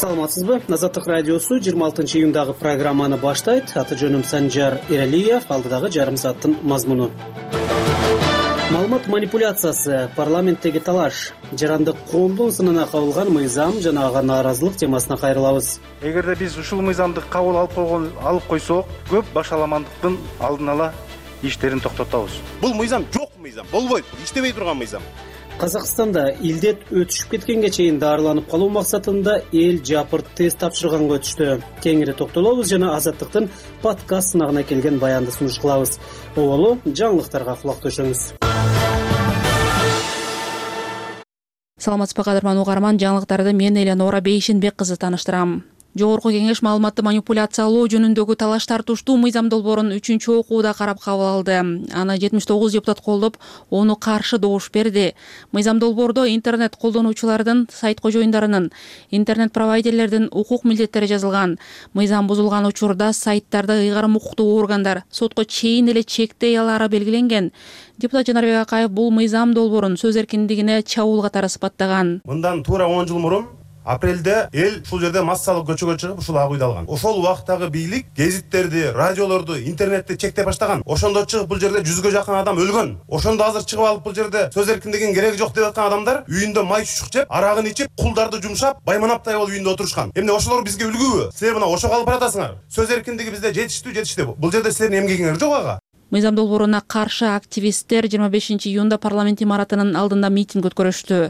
Саламатсызбы? Азаттык радиосу 26 июндагы программаны баштайт. Аты жөнүм Санжар Эралиев, алдыдагы жарым сааттын мазмуну. Маалымат манипуляциясы, парламенттеги талаш, жарандык коомдун сынына кабылган мыйзам жана ага нааразылык темасына кайрылабыз. Эгерде биз ушул мыйзамды кабыл алып койсок, көп башаламандыктын алдын ала иштерин токтотобуз. Бул мыйзам жок мыйзам, болбойт, иштебей турган мыйзам. Казакстанда илдет өтүшүп кеткенге чейин дарыланып калуу максатында эл жапырт тест тапшырганга өтүштү. Кеңири токтолобуз жана Азаттыктын подкаст сынагына келген баянды сунуш кылабыз. Оболу жаңылыктарга кулак төшөңүз. Саламатсызбы кадырман угарман, жаңылыктарды мен Эленора Бейшенбек кызы тааныштырам. Жогорку кеңеш маалыматты манипуляциялоо жөнүндөгү талаш тартыштуу мыйзам долбоорун 3-окууда карап кабыл алды. Аны 79 депутат колдоп, ону каршы добуш берди. Мыйзам долбоордо интернет колдонуучулардын, сайт кожоюндарынын, интернет провайдерлердин укук милдеттери жазылган. Мыйзам бузулган учурда сайттарды ыйгарым укуктуу органдар сотко чейин эле чектей алары белгиленген. Депутат Жанарбек Акаев бул мыйзам долбоорун сөз эркиндигине чабуул катары сыпаттаган. Мындан туура 10 жыл мурун апрелде эл ушул жерде массалык көчөгө чыгып ушул ак үйдү алган. Ошол убактагы бийлик гезиттерди, радиолорду, интернетти чектей баштаган. Ошондо чыгып бул жерде 100га жакын адам өлгөн. Ошондо азыр чыгып алып бул жерде сөз эркиндигинин кереги жок деп аткан адамдар үйүндө май чучук жеп, арагын ичип, кулдарды жумшап, байманаптай болуп үйүндө отурушкан. Эмне ошолор бизге үлгүбү? Силер мына ошого алып баратасыңар. Сөз эркиндиги бизде жетиштүү. Бул жерде силердин эмгегиңер жок ага. Мыйзам долбооруна каршы активисттер 25 июнда парламент имаратынын алдында митинг өткөрүштү.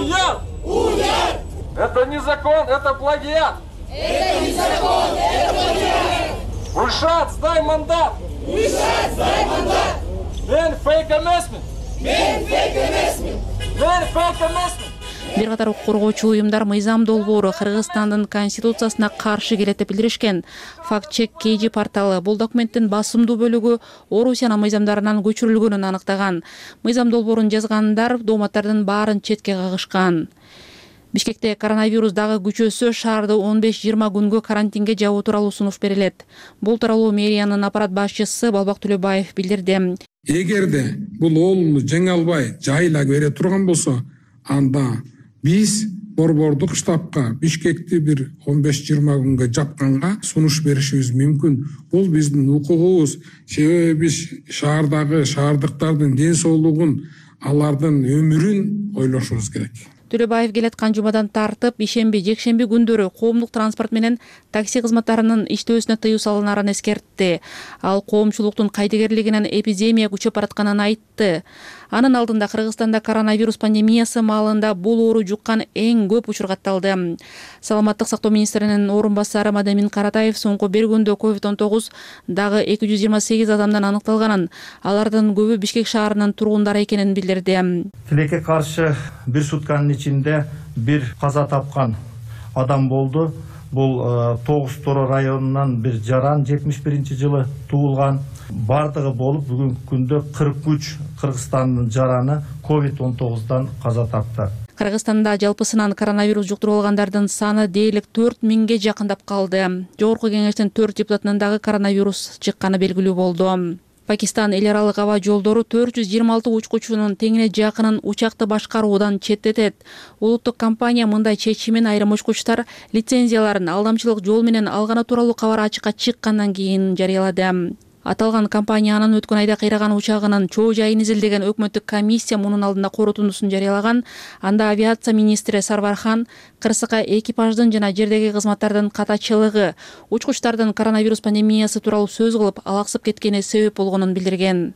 Это не закон, это плагиат! Это не закон, это плагиат! Ульшат, сдай мандат! Ульшат, сдай мандат! Мен фейк эмесмин! Мен фейк эмесмин! Мен фейк эмесмин! Бир катар коргоочу уюмдар мыйзам долбоору Кыргызстандын конституциясына каршы келет деп билдиришкен. Факт-чек KG порталы бул документтин басымдуу бөлүгү Орусиянын мыйзамдарынан көчүрүлгөнүн аныктаган. Мыйзам долбоорун жазгандар дооматтардын баарын четке кагышкан. Бишкекте коронавирус дагы күчөсө, шаарды 15-20 күнгө карантинге жабуу тууралуу сунуш берилет. Бул тууралуу мэриянын аппарат башчысы Балбак Төлөбаев билдирди. Эгерде бул оолуну жеңе албай жайла бере турган болсо, анда биз борбордук штабка Бишкекти бир 15-20 күнгө жапканга сунуш беришибиз мүмкүн. Бул биздин укугубуз, себеби биз шаардыктардын ден соолугун, алардын өмүрүн ойлошубуз керек. Төлөбаев келаткан жумадан тартып, ишемби, жекшемби күндөрү коомдук транспорт менен такси кызматтарынын иштөөсүнө тыюу салынарын эскертти. Ал коомчулуктун кайдыгерлигинен эпидемия күчөп баратканын айтты. Анын алдында Кыргызстанда коронавирус пандемиясы маалында бул оору жуккан эң көп учур катталды. Саламаттык сактоо министринин орун басары Мадамин Каратаев соңку бир күндө COVID-19 дагы 228 адамдан аныкталганын, алардын көбү Бишкек шаарынын тургундары экенин билдирди. Тилекке каршы бир сутканын ичинде бир каза тапкан адам болду. Бул 9 Торо районунан бир жаран 71-жылы туулган. Бардыгы болуп бүгүнкү күндө 43 Кыргызстандын жараны COVID-19дан каза тапты. Кыргызстанда жалпысынан коронавирус жуктуруп алгандардын саны дээрлик 4000ге жакындап калды. Жогорку кеңештин 4 депутатынан дагы коронавирус чыкканы белгилүү болду. Пакистан эл аралык аба жолдору 426 учкучунун теңине жакынын учакты башкаруудан четтетет. Улуттук компания мындай чечимин айрым учкучтар лицензияларын алдамчылык жол менен алганы тууралуу кабар ачыкка чыккандан кийин жарыялады. Аталган компаниянын өткөн айда кыйраган учагынын чоо жайын изилдеген өкмөттүк комиссия мунун алдында корутундусун жарыялаган. Анда авиация министри Сарвархан кырсыкка экипаждын жана жердеги кызматтардын катачылыгы, учкучтардын коронавирус пандемиясы тууралуу сөз кылып, алаксып кеткени себеп болгонун билдирген.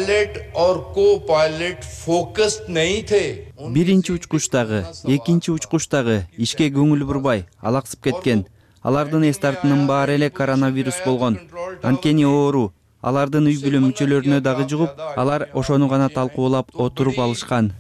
Биринчи учкучтагы, экинчи учкучтагы ишке көңүл бурбай, алаксып кеткен. Алардын эстартынын баары эле коронавирус болгон. Анткени оору алардын үй бүлө мүчөлөрүнө дагы жугуп, алар ошону гана талкуулап отуруп алышкан.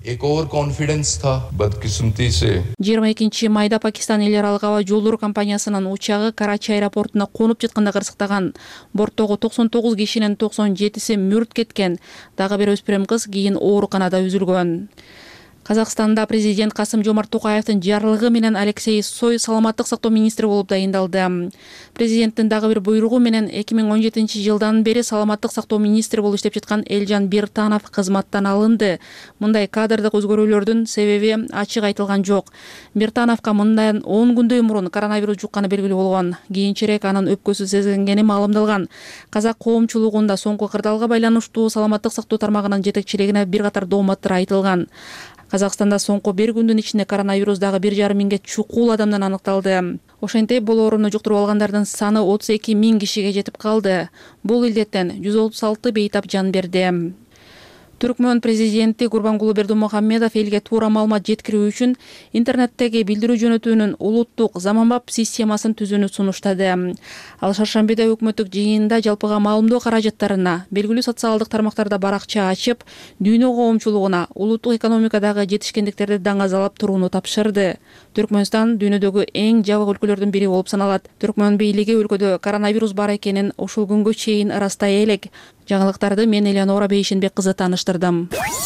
22 майда Пакистан эл аралык аба жолдору компаниясынын учагы Карачи аэропортуна конуп жатканда кырсыктаган. Борттогу 99 кишинин 97си мүрт кеткен. Дагы бир өспүрүм кыз кийин ооруканада үзүлгөн. Казакстанда президент Касым-Жомарт Токаевдин жарлыгы менен Алексей Сой саламаттык сактоо министри болуп дайындалды. Президенттин дагы бир буйругу менен 2017 жылдан бери саламаттык сактоо министри болуп иштеп жаткан Элжан Биртанов кызматтан алынды. Мындай кадрдык өзгөрүүлөрдүн себеби ачык айтылган жок. Биртановго мындан 10 күндөй мурун коронавирус жукканы белгилүү болгон. Кийинчерээк анын өпкөсү сезилгени маалымдалган. Казак коомчулугунда соңку кырдаалга байланыштуу саламаттык сактоо тармагынын жетекчилигине бир катар дооматтар айтылган. Казакстанда соңку бир күндүн ичинде коронавирус дагы 1,5 миңге чукул адамдан аныкталды. Ошентип бул ооруну жуктуруп алгандардын саны 32 миң кишиге жетип калды. Бул илдеттен 136 бейтап жан берди. Түркмөн президенти Гурбангулы Бердымухамедов элге туура маалымат жеткирүү үчүн интернеттеги билдирүү жөнөтүүнүн улуттук заманбап системасын түзүүнү сунуштады. Ал шаршембиде өкмөттүк жыйында жалпыга маалымдоо каражаттарына белгилүү социалдык тармактарда баракча ачып, дүйнө коомчулугуна улуттук экономикадагы жетишкендиктерди даңазалап турууну тапшырды. Түркмөнстан дүйнөдөгү эң жабык өлкөлөрдүн бири болуп саналат. Түркмөн бийлиги өлкөдө коронавирус бар экенин ушул күнгө чейин ырастай элек. Жаңылыктарды мен Элеонора Бейшенбек кызы тааныштырдым.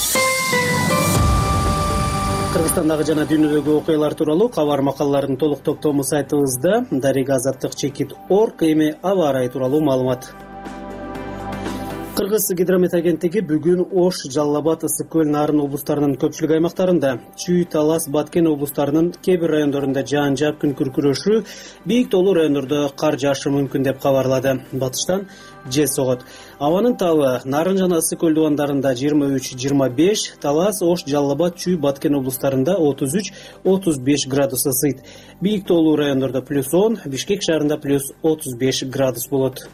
Кыргызстандагы жана дүйнөдөгү окуялар тууралуу кабар макалалардын толук топтому сайтыбызда darigazаттык.org эми аба ырайы тууралуу маалымат. Кыргыз гидромет агенттиги бүгүн Ош, Жалал Абад, Ысык көл, Нарын облустарынын көпчүлүк аймактарында, Чүй, Талас, Баткен облустарынын кээ бир райондорунда жаан-жаап күн күркүрөшү, бийик тоолуу райондордо кар жаашы мүмкүн деп кабарлады. Батыштан жел согот. Абанын табы Нарын жана Ысык көл дубандарында 23-25, Талас, Ош, Жалал Абад, Чүй, Баткен облустарында 33-35 градус ысыйт. Бийик тоолуу райондордо +10, Бишкек шаарында +35 градус болот.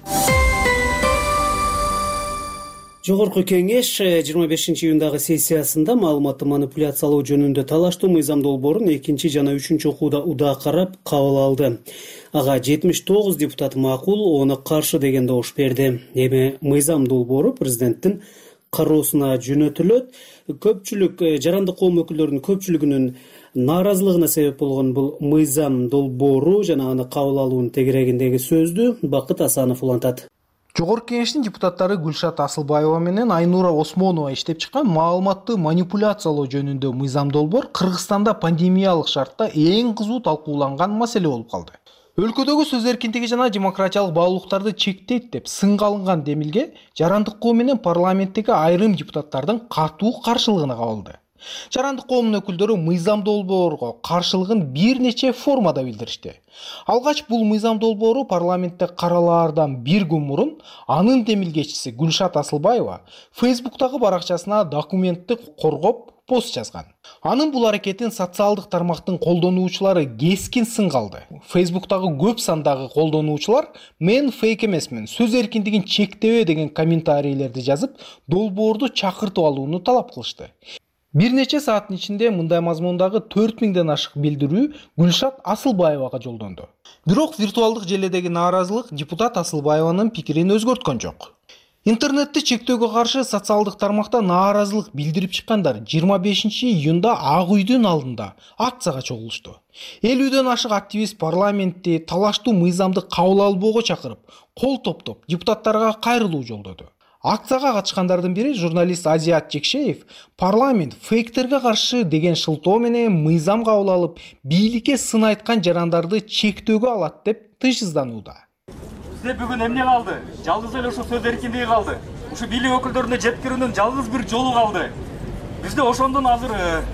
Жогорку кеңеш 25-июндагы сессиясында маалыматты манипуляциялоо жөнүндө талаштуу мыйзам долбоорун 2 жана 3 окууда удаа карап кабыл алды. Ага 79 депутат макул, оны каршы деген добуш берди. Эми мыйзам долбоору президенттин кароосуна жөнөтүлөт. Көпчүлүк жарандык коом өкүлдөрүнүн көпчүлүгүнүн нааразылыгына себеп болгон бул мыйзам долбоору жана аны кабыл алуунун тегерегиндеги сөздү Бакыт Асанов улантат. Жогорку кеңештин депутаттары Гүлшат Асылбаева менен Айнура Осмонова иштеп чыккан маалыматты манипуляциялоо жөнүндө мыйзам долбоор Кыргызстанда пандемиялык шартта эң кызуу талкууланган маселе болуп калды. Өлкөдөгү сөз эркиндиги жана демократиялык баалуулуктарды чектейт деп сынга алынган демилге жарандык коом менен парламенттеги айрым депутаттардын катуу каршылыгына кабылды. Жарандык коомдун өкүлдөрү мыйзам долбоорго каршылыгын бир нече формада билдиришти. Алгач бул мыйзам долбоору парламентте каралаардан бир күн мурун анын демилгечиси Гүлшат Асылбаева Facebook'тагы баракчасына документти коргоп пост жазган. Анын бул аракетин социалдык тармактын колдонуучулары кескин сынга алды. Facebook'тагы көп сандагы колдонуучулар "Мен фейк эмесмин, сөз эркиндигин чектебе" деген комментарийлерди жазып, долбоорду чакыртып алууну талап кылышты. Бир нече сааттын ичинде мындай мазмундагы 4000ден ашык билдирүү Гүлшат Асылбаевага жолдонду. Бирок виртуалдык желедеги нааразылык депутат Асылбаеванын пикирин өзгөрткөн жок. Интернетти чектөөгө каршы социалдык тармакта нааразылык билдирип чыккандар 25-июнда Ак үйдүн алдында акцияга чогулушту. 50ден ашык активист парламентти талаштуу мыйзамды кабыл албоого чакырып, кол топтоп депутаттарга кайрылуу жолдоду. Акцияга катышкандардын бири журналист Азият Жекшеев парламент фейктерге каршы деген шылтоо менен мыйзам кабыл алып, бийликке сын айткан жарандарды чектөөгө алат деп тыйшызданууда. Бизде бүгүн эмне калды? Жалгыз эле ушу сөз эркиндиги калды. Ушу бийлик өкүлдөрүнө жеткирүүнүн жалгыз бир жолу калды. Бизде ошондон азыр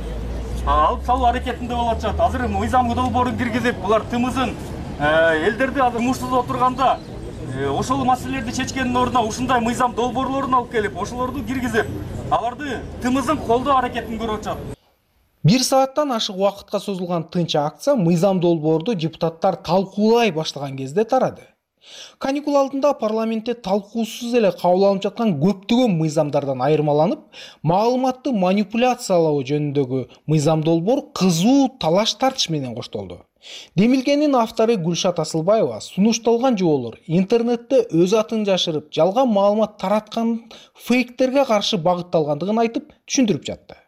алып салуу аракетинде болуп атышат. Азыр мыйзам долбоорун киргизип, булар тымызын элдерди азыр мушсуз отурганда ошол маселелерди чечкендин ордуна ушундай мыйзам долбоорлорун алып келип, ошолорду киргизип, аларды тымызын колдоо аракетин көрүп атышат. 1 сааттан ашык убакытка созулган тынч акция мыйзам долбоорду депутаттар талкуулай баштаган кезде тарады. Каникул алдында парламентте талкуусуз эле кабыл алынып жаткан көптөгөн мыйзамдардан айырмаланып, маалыматты манипуляциялоо жөнүндөгү мыйзам долбоор кызуу талаш тартыш менен коштолду. Демилгенин автору Гүлшат Асылбаева сунушталган жоолор интернетте өз атын жашырып, жалган маалымат тараткан фейктерге каршы багытталгандыгын айтып түшүндүрүп жатты.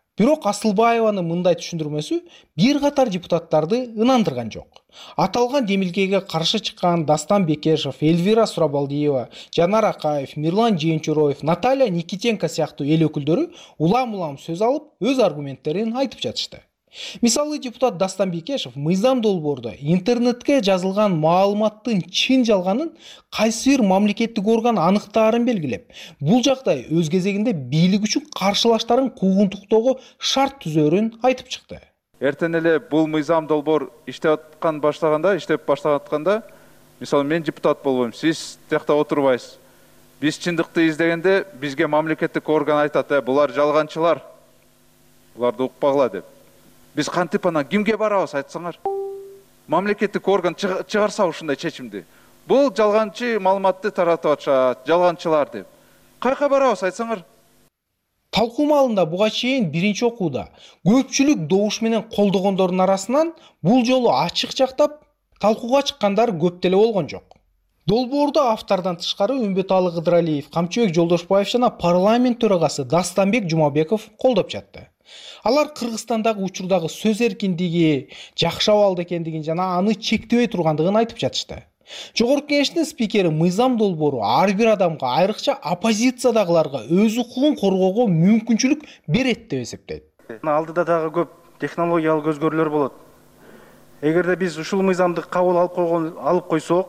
Бирок Асылбаеванын мындай түшүндүрмөсү бир катар депутаттарды ынандырган жок. Аталган демилгеге каршы чыккан Дастан Бекешев, Эльвира Сурабалдиева, Жанар Акаев, Мирлан Жээнчуроев, Наталья Никитенко сыяктуу эл өкүлдөрү улам-улам сөз алып, өз аргументтерин айтып жатышты. Мисалы депутат Дастан Бекешев мыйзам долбоордо интернетке жазылган маалыматтын чын жалганын кайсы бир мамлекеттик орган аныктаарын белгилеп, бул жагдай өз кезегинде бийлик үчүн каршылаштарын куугунтуктоого шарт түзөөрүн айтып чыкты. Эртең эле бул мыйзам долбоор иштеп баштатканда, мисалы мен депутат болбойм, сиз тиякта отурбайсыз. Биз чындыкты издегенде бизге мамлекеттик орган айтат, булар жалганчылар. Буларды укпагыла деп. Биз кантип анан кимге барабыз айтсаңар? Мамлекеттик орган чыгарса ушундай чечимди. Бул жалганчы маалыматты таратып атышат, жалганчылар деп. Кайка барабыз айтсаңар? Талкуу маалында буга чейин биринчи окууда көпчүлүк добуш менен колдогондордун арасынан бул жолу ачык жактап талкууга чыккандар көп деле болгон жок. Долбоорду автордон тышкары Үмбөталы Кыдыралиев, Камчыбек Жолдошбаев жана парламент төрагасы Дастанбек Жумабеков колдоп жатты. Алар Кыргызстандагы учурдагы сөз эркиндиги жакшы абалда экендигин жана аны чектебей тургандыгын айтып жатышты. Жогорку Кеңештин спикери мыйзам долбоору ар бир адамга, айрыкча оппозициядагыларга өз укугун коргоого мүмкүнчүлүк берет деп эсептейт. Алдыда дагы көп технологиялык өзгөрүүлөр болот. Эгерде биз ушул мыйзамды кабыл алып койсок,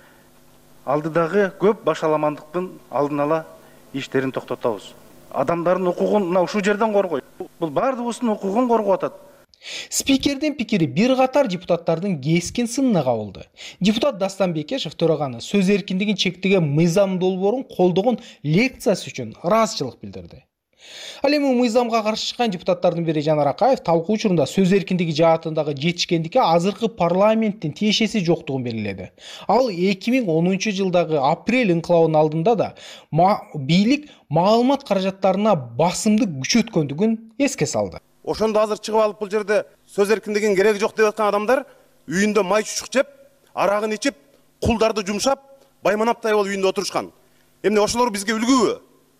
алдыдагы көп башаламандыктын алдын ала иштерин токтотобуз. Адамдардын укугун ушул жерден коргойт. Бул баардыгыбыздын укугун коргоп атат. Спикердин пикири бир катар депутаттардын кескин сынына кабылды. Депутат Дастан Бекешев төраганы сөз эркиндигин чектеген мыйзам долбоорун колдогон лекциясы үчүн ыраазычылык билдирди. Ал эми мыйзамга каршы чыккан депутаттардын бири Жанар Акаев талкуу учурунда сөз эркиндиги жаатындагы жетишкендикке азыркы парламенттин тиешеси жоктугун белгиледи. Ал 2010-жылдагы апрель инкылабынын алдында да бийлик маалымат каражаттарына басымды күчөткөндүгүн эске салды. Ошондо азыр чыгып алып бул жерде сөз эркиндигинин кереги жок деп аткан адамдар үйүндө май чучук жеп, арагын ичип, кулдарды жумшап, байманаптай болуп үйүндө отурушкан. Эмне ошолор бизге үлгүбү?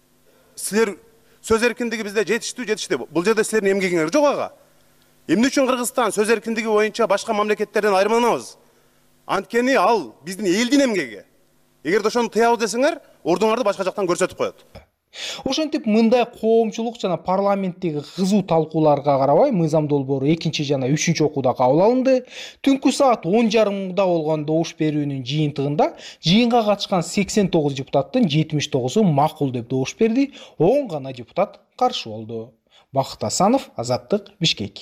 Силер сөз эркиндиги бизде жетишти. Бул жерде силердин эмгегиңер жок ага. Эмне үчүн Кыргызстан сөз эркиндиги боюнча башка мамлекеттерден айырмаланабыз? Анткени ал биздин элдин эмгеги. Эгерде ошону тыябыз десеңер, ордуңарды башка жактан көрсөтүп коет. Ошентип мындай коомчулук жана парламенттеги кызуу талкууларга карабай мыйзам долбоору 2 жана 3 окууда кабыл алынды. Түнкү саат 10:30 болгон добуш берүүнүн жыйынтыгында жыйынга катышкан 89 депутаттын 79-у макул деп добуш берди, 10 гана депутат каршы болду. Бакыт Асанов, Азаттык, Бишкек.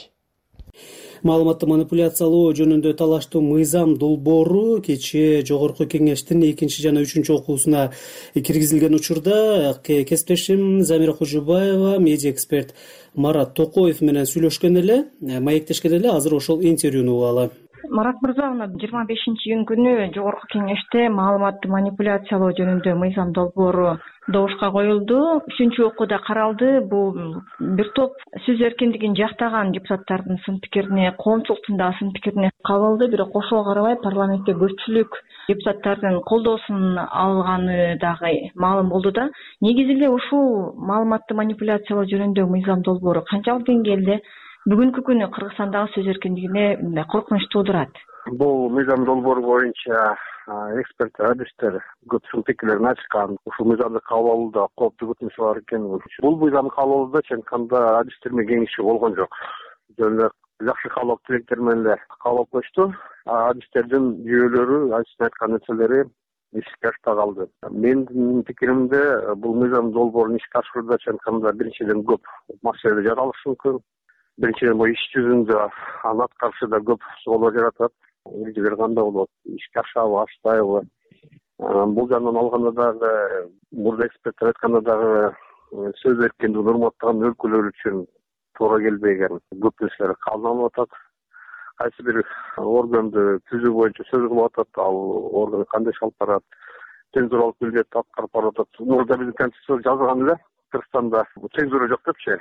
Маалыматты манипуляциялоо жөнүндө талаштуу мыйзам долбоору кечээ Жогорку Кеңештин 2 жана 3 окуусуна киргизилген учурда кесиптешим Замира Кожубаева, медиа эксперт Марат Токоев менен сүйлөшкөн эле, маектешкен эле. Азыр ошол интервьюну угалы. Марат мырза, 25-июнь күнү Жогорку Кеңеште маалыматты манипуляциялоо жөнүндө мыйзам долбоору добушка коюлду. 3-окууда каралды. Бул бир топ сөз эркиндигин жактаган депутаттардын сын пикирине, коомчулуктун да сын пикирине кабыл алды. Бирок ошого карабай парламентте көпчүлүк депутаттардын колдоосун алганы дагы маалым болду да. Негизинде ушул маалыматты манипуляциялоо жөнүндө мыйзам долбоору канчалык деңгээлде бүгүнкү күнү Кыргызстандагы сөз эркиндигине коркунуч туудурат? Бул мыйзам долбоору боюнча эксперттер, адистер көп сын пикирлерин ачкан. Ушул мыйзамды кабыл алууда кооптуу өтмүшү бар экенин. Бул мыйзамды кабыл алууда чын кандай адистер менен кеңешчи болгон жок. Жөн эле жакшы каалоо тилектер менен эле кабыл алып коюшту. Адистердин жүйөлөрү, адистин айткан нерселери ишке ашпай калды. Менин пикиримде бул мыйзам долбоорун ишке ашырууда чын кандай биринчиден көп маселе жаралышы мүмкүн. Биринчиден бул иш жүзүндө аны аткарышында көп суроолор жаратат. Эрежелер кандай болот, ишке ашабы, ашпайбы? Бул жагынан алганда дагы мурда эксперттер айтканда дагы сөз эркиндигин урматтаган өлкөлөр үчүн туура келбеген көп нерселер кабыл алынып атат. Кайсы бир органды түзүү боюнча сөз кылып атат, ал орган кандай иш алып барат, цензуралык милдетти аткарып барып атат. Мурда биздин конституцияда жазылган эле Кыргызстанда цензура жок депчи.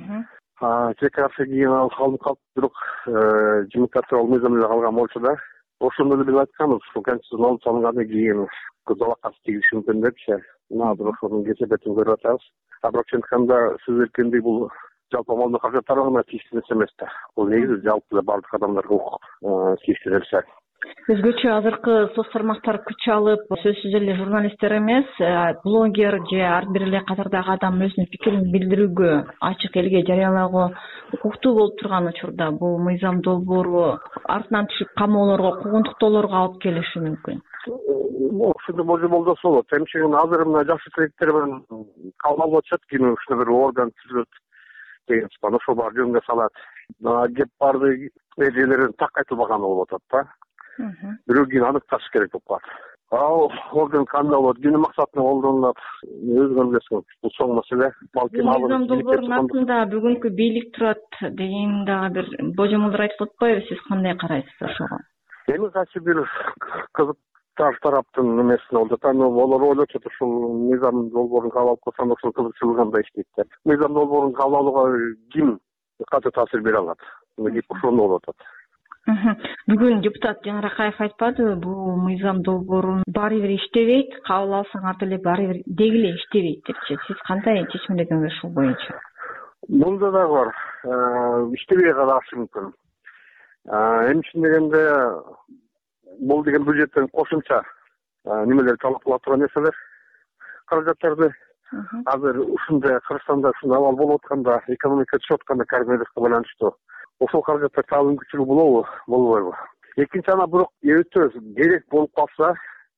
Чекарасы кийин алынып калып, бирок жымыттатып ал мыйзам эле калган болчу да. Ошондо эле биз айтканбыз, ушул конституцияны алып салынгандан кийин залакасы тийиши мүмкүн депчи. Мына бирок ошонун кесепетин көрүп атабыз. Бирок чын айтканда сөз эркиндиги бул жалпы амалдуу каражаттар гана тийиштүү нерсе эмес да. Бул негизи жалпы бардык адамдарга укук тийиштүү нерсе. Өзгөчө азыркы соц тармактар күч алып, сөзсүз эле журналисттер эмес, блогер же ар бир эле катардагы адам өзүнүн пикирин билдирүүгө, ачык элге жарыялагы укуктуу болуп турган учурда бул мыйзам долбоору артынан түшүп камоолорго, куугунтуктоолорго алып келиши мүмкүн. Ушундай болжолдосо болот. Эмчегин азыр мына жакшы тилектер менен кабыл алып атышат, кийин ушундай бир орган түзүлөт деген сыпан ошол баары жөнгө салат. Кеп барды эрежелерин так айтылбаганы болуп атат да. Бирок кийин аныкташ керек болуп калат. Ал орган кандай болот, кимдин максатына колдонулат, өзүңөр билесиң. Бул чоң маселе. Балким мыйзам долбоорунун артында бүгүнкү бийлик турат деген дагы бир божомолдор айтылып атпайбы? Сиз кандай карайсыз ошого? Эми кайсы бир кызыктар тараптын немесине болуп атат. Олар ойлоп атат, ушул мыйзам долбоорун кабыл алып койсоң, ошол кызыкчылыгында иштейт деп. Мыйзам долбоорун кабыл алууга ким катуу таасир бере алат? Мына ошондо болуп атат. Бүгүн депутат Жан Ракаев айтпадыбы, бул мыйзам долбоорун баары бир иштебейт, кабыл алсаң аты эле баары бир деги эле иштебейт депчи. Сиз кандай чечимдедиңиз ушул боюнча? Мында да бар, иштебей калышы мүмкүн. Эмчи дегенде бул деген бюджеттен кошумча немелер талап кыла турган нерселер, каражаттарды. Азыр ушундай Кыргызстанда ушундай абал болуп атканда, экономика түшүп атканда коронавируске байланыштуу ошол каражаттар табуу мүмкүнчүлүгү болобу, болбойбу? Экинчи ана бирок өтө керек болуп калса,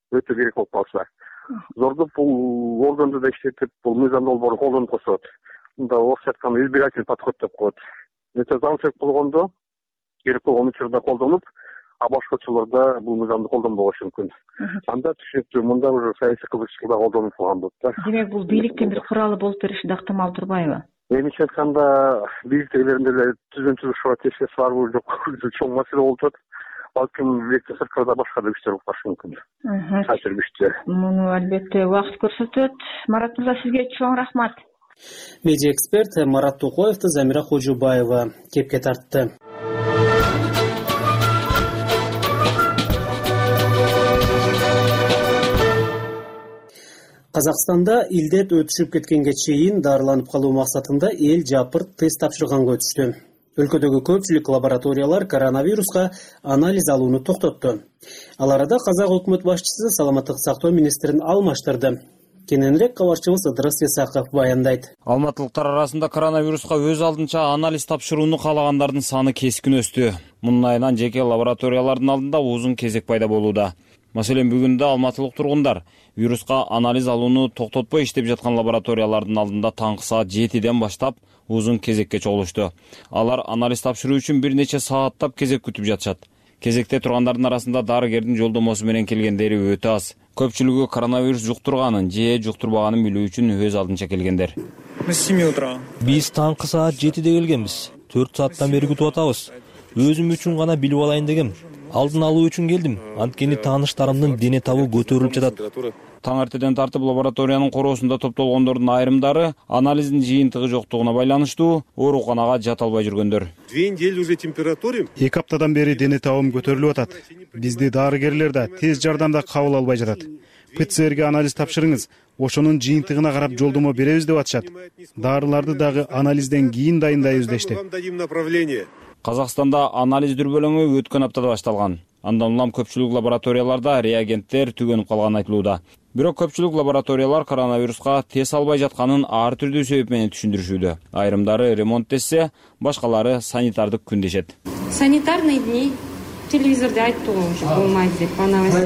зордуп бул органды да иштетип, бул мыйзам долбоорун колдонуп койсот. Мында орусча айтканда избирательный подход деп коет. Нече замчек болгондо, керек болгон учурда колдонуп, а башкачыларда бул мыйзамды колдонбогушу мүмкүн. Анда түшүнүктүү, мында уже саясий кызыкчылыкта колдонуп калган болот да. Демек бул бийликтин бир куралы болуп бериши да ыктымал турбайбы? Менимче айтканда бийликтегилеринде эле түзүнчүлүк тескес барбы жок, чоң маселе болуп атат. Балким бийликте сырткарда башка да күчтөр болушу мүмкүн. Таасир күчтөр. Муну албетте убакыт көрсөтөт. Марат мырза, сизге чоң рахмат. Медиа эксперт Марат Токоевди Замира Кожубаева кепке тартты. Казакстанда илдет өтүшүп кеткенге чейин дарыланып калуу максатында эл жапырт тест тапшырганга өтүштү. Өлкөдөгү көпчүлүк лабораториялар коронавируска анализ алууну токтотту. Ал арада Казак өкмөт башчысы саламаттык сактоо министрин алмаштырды. Кененирээк кабарчыбыз Ыдырыс Исаков баяндайт. Алматылыктар арасында коронавируска өз алдынча анализ тапшырууну каалагандардын саны кескин өстү. Мунун айынан жеке лабораториялардын алдында узун кезек пайда болууда. Маселен, бүгүн да алматылык тургундар вируска анализ алууну токтотпой иштеп жаткан лабораториялардын алдында таңкы саат 7ден баштап узун кезекке чогулушту. Алар анализ тапшыруу үчүн бир нече сааттап кезек күтүп жатышат. Кезекте тургандардын арасында дарыгердин жолдомосу менен келгендери өтө аз. Көпчүлүгү коронавирус жуктурганын же жуктурбаганын билүү үчүн өз алдынча келгендер. Биз таңкы саат 7де келгенбиз. 4 сааттан бери күтүп атабыз. Өзүм үчүн гана билип алайын дегем. Алдын алуу үчүн келдим. Анткени тааныштарымдын дене табы көтөрүлүп жатат. Таң эртеден тартып лабораториянын короосунда топтолгондордун айрымдары анализдин жыйынтыгы жоктугуна байланыштуу ооруканага жата албай жүргөндөр. 2 недели уже температура. 2 аптадан бери дене табым көтөрүлүп атат. Бизди дарыгерлер да тез жардамда кабыл албай жатат. ПЦРге анализ тапшырыңыз, ошонун жыйынтыгына карап жолдомо беребиз деп атышат. Дарыларды дагы анализден кийин дайындайбыз дешти. Казакстанда анализ дүрбөлөңү өткөн аптада башталган. Андан улам көпчүлүк лабораторияларда реагенттер түгөнүп калган айтылууда. Бирок көпчүлүк лабораториялар коронавируска тест албай жатканын ар түрдүү себеп менен түшүндүрүшүүдө. Айрымдары ремонт десе, башкалары санитардык күн дешет. Санитарный дни телевизордо айтты уже болмайт деп новостям.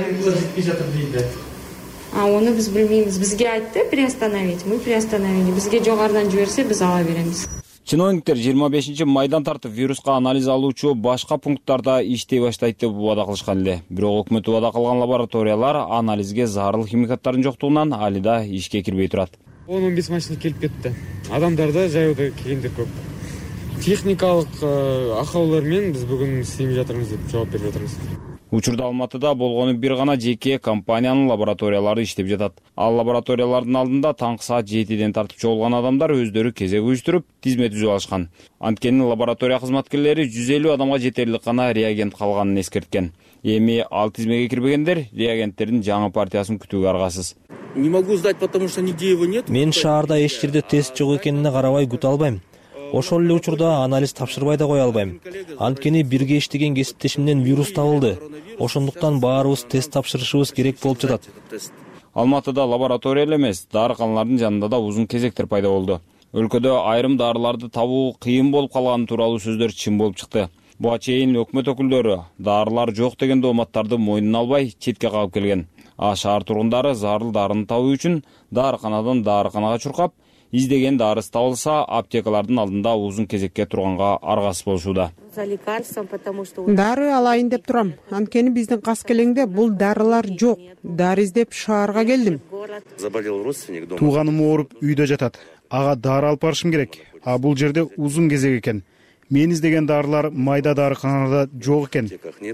Оны биз билбейбиз. Бизге айтты приостановить, мы приостановили. Бизге жогорудан жиберсе биз ала беребиз. Чиновниктер 25-майдан тартып вируска анализ алуучу башка пункттарда иштей баштайт деп убада кылышкан эле. Бирок өкмөт убада кылган лабораториялар анализге зарыл химикаттардын жоктугунан али да ишке кирбей турат. 10-15 машина келип кетти. Адамдарда жайоодо келгендер көп. Техникалык акаулар менен биз бүгүн иштеп жатырмыз деп жооп берип жатырмыз. Учурда Алматыда болгону бир гана жеке компаниянын лабораториялары иштеп жатат. Ал лабораториялардын алдында таңкы саат 7ден тартып чогулган адамдар өздөрү кезек уюштуруп, тизме түзүп алышкан. Анткени лаборатория кызматкерлери 150 адамга жетерлик гана реагент калганын эскерткен. Эми ал тизмеге кирбегендер реагенттердин жаңы партиясын күтүүгө аргасыз. Не могу сдать, потому что нигде его нет. Мен шаарда эч жерде тест жок экенине карабай күтө албайм. Ошол эле учурда анализ тапшырбай да кое албайм. Анткени бирге иштеген кесиптешимден вирус табылды. Ошондуктан баарыбыз тест тапшырышыбыз керек болуп жатат. Алматыда лаборатория эле эмес, дарыканалардын жанында да узун кезектер пайда болду. Өлкөдө айрым дарыларды табуу кыйын болуп калганы тууралуу сөздөр чын болуп чыкты. Буга чейин өкмөт өкүлдөрү дарылар жок деген дооматтарды мойнуна албай четке кагып келген. А шаар тургундары зарыл дарыны табуу үчүн дарыканадан дарыканага чуркап, издеген дарысы табылса, аптекалардын алдында узун кезекке турганга аргасыз болушууда. Дары алайын деп турам. Анткени биздин кас келеңде бул дарылар жок. Дары издеп шаарга келдим. Тууганым ооруп үйдө жатат. Ага дары алып барышым керек. А бул жерде узун кезек экен. Мен издеген дарылар майда дарыканада жок экен.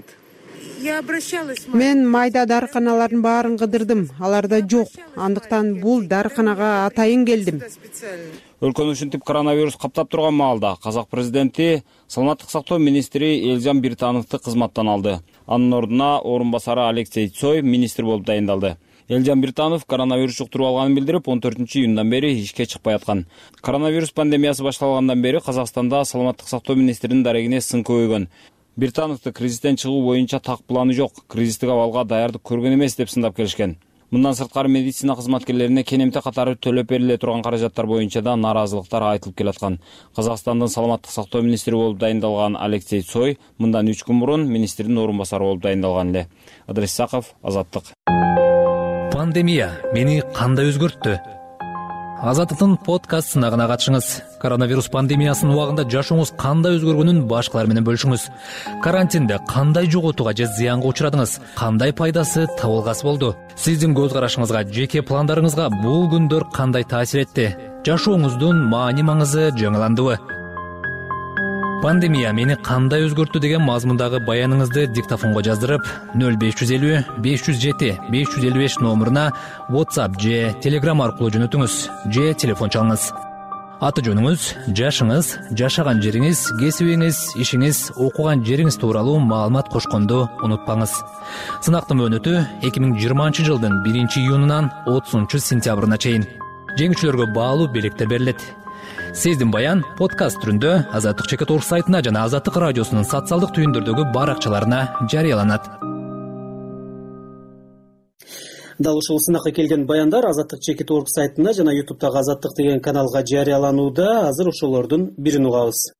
Мен майда дарыканалардын баарын кыдырдым. Аларда жок. Андыктан бул дарыканага атайын келдим. Өлкөнү ушинтип коронавирус каптап турган маалда казак президенти саламаттык сактоо министри Элжан Биртановду кызматтан алды. Анын ордуна орун басары Алексей Цой министр болуп дайындалды. Элжан Биртанов коронавирус жуктуруп алганын билдирип, 14-июндан бери ишке чыкпай аткан. Коронавирус пандемиясы башталгандан бери Казакстанда саламаттык сактоо министринин дарегине сын көбөйгөн. Биртановду кризистен чыгуу боюнча так планы жок, кризистик абалга даярдык көргөн эмес деп сындап келишкен. Мындан сырткары медицина кызматкерлерине кенемте катары төлөп бериле турган каражаттар боюнча да наразылыктар айтылып келаткан. Казакстандын саламаттык сактоо министри болуп дайындалган Алексей Цой мындан 3 күн мурун министрдин орун басары болуп дайындалган эле. Адрес Саков, Азаттык. Пандемия мени кандай өзгөрттү? Азаттыктын подкаст сынагына катышыңыз. Коронавирус пандемиясынын убагында жашооңуз кандай өзгөргөнүн башкалар менен бөлүшүңүз. Карантинде кандай жоготууга же зыянга учурадыңыз? Кандай пайдасы табылгасы болду? Сиздин көз карашыңызга, жеке пландарыңызга бул күндөр кандай таасир этти? Жашооңуздун маани маңызы жаңыландыбы? Пандемия мени кандай өзгөрттү деген мазмундагы баяныңызды диктофонго жаздырып 0550 507 555 номуруна WhatsApp же Telegram аркылуу жөнөтүңүз же телефон чалыңыз. Аты жөнүңүз, жашыңыз, жашаган жериңиз, кесибиңиз, ишиңиз, окуган жериңиз тууралуу маалымат кошконду унутпаңыз. Сынактын мөөнөтү 2020 жылдын 1-июнунан 30-сентябрына чейин. Жеңүүчүлөргө баалуу белектер берилет. Сиздин баян подкаст түрүндө Азаттык.org сайтына жана Азаттык радиосунун социалдык түйүндөрдөгү баракчаларына жарыяланат. Дал ушул сынакка келген баяндар Азаттык.org сайтына жана YouTube'дагы Азаттык деген каналга жарыяланууда. Азыр ошолордун бирин угабыз.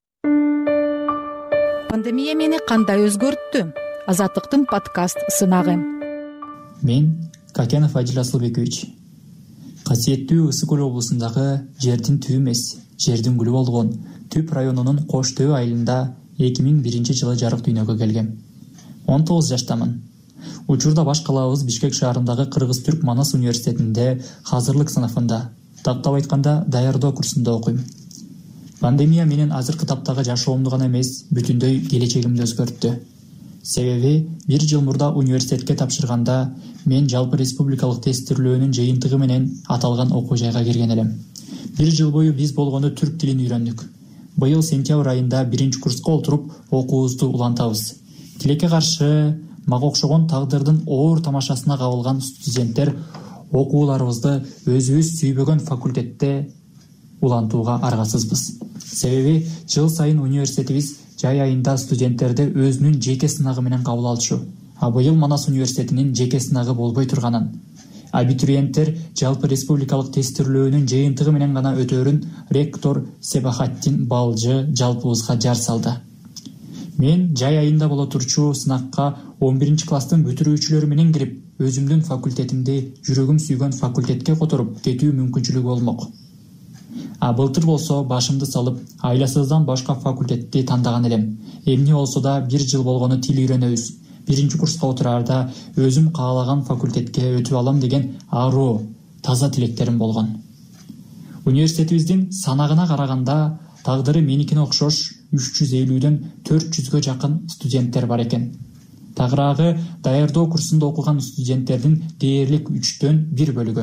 Пандемия мени кандай өзгөрттү? Азаттыктын подкаст сынагы. Мен Какенов Адил Асылбекович. Касиеттүү Ысык Көл облусундагы жердин түбү эмес, жердин гүлү болгон Түп районунун Кош Төө айылында 2001 жылы жарык дүйнөгө келгем. 19 жаштамын. Учурда баш калаабыз Бишкек шаарындагы Кыргыз-Түрк Манас университетинде казырлык сыныфында, тактап айтканда даярдоо курсунда окуйм. Пандемия менен азыркы таптагы жашоомду гана эмес, бүтүндөй келечегимди өзгөрттү. Себеби 1 жыл мурда университетке тапшырганда мен жалпы республикалык тестирлөөнүн жыйынтыгы менен аталган окуу жайга кирген элем. 1 жыл бою биз болгону түрк тилин үйрөндүк. Быйыл сентябрь айында 1-чи курска отуруп окуубузду улантабыз. Тилекке каршы мага окшогон тагдырдын оор тамашасына кабылган студенттер окууларыбызды өзүбүз сүйбөгөн факультетте улантууга аргасызбыз. Себеби жыл сайын университетибиз жай айында студенттерди өзүнүн жеке сынагы менен кабыл алчу. А быйыл Манас университетинин жеке сынагы болбой турганын, абитуриенттер жалпы республикалык тестирлөөнүн жыйынтыгы менен гана өтөөрүн ректор Себахаттин Балжы жалпыбызга жар салды. Мен жай айында боло турчу сынакка 11 класстын бүтүрүүчүлөрү менен кирип, өзүмдүн факультетимди жүрөгүм сүйгөн факультетке которуп кетүү мүмкүнчүлүгү болмок. А былтыр болсо башымды салып, айласыздан башка факультетти тандаган элем. Эмне болсо да 1 жыл болгону тил үйрөнөбүз. 1-чи курска отураарда өзүм каалаган факультетке өтүп алам деген аруу, таза тилектерим болгон. Университетибиздин санагына караганда тагдыры меникине окшош 350дөн 400гө жакын студенттер бар экен. Тагыраагы даярдоо курсунда окуган студенттердин дээрлик 3дөн 1 бөлүгү.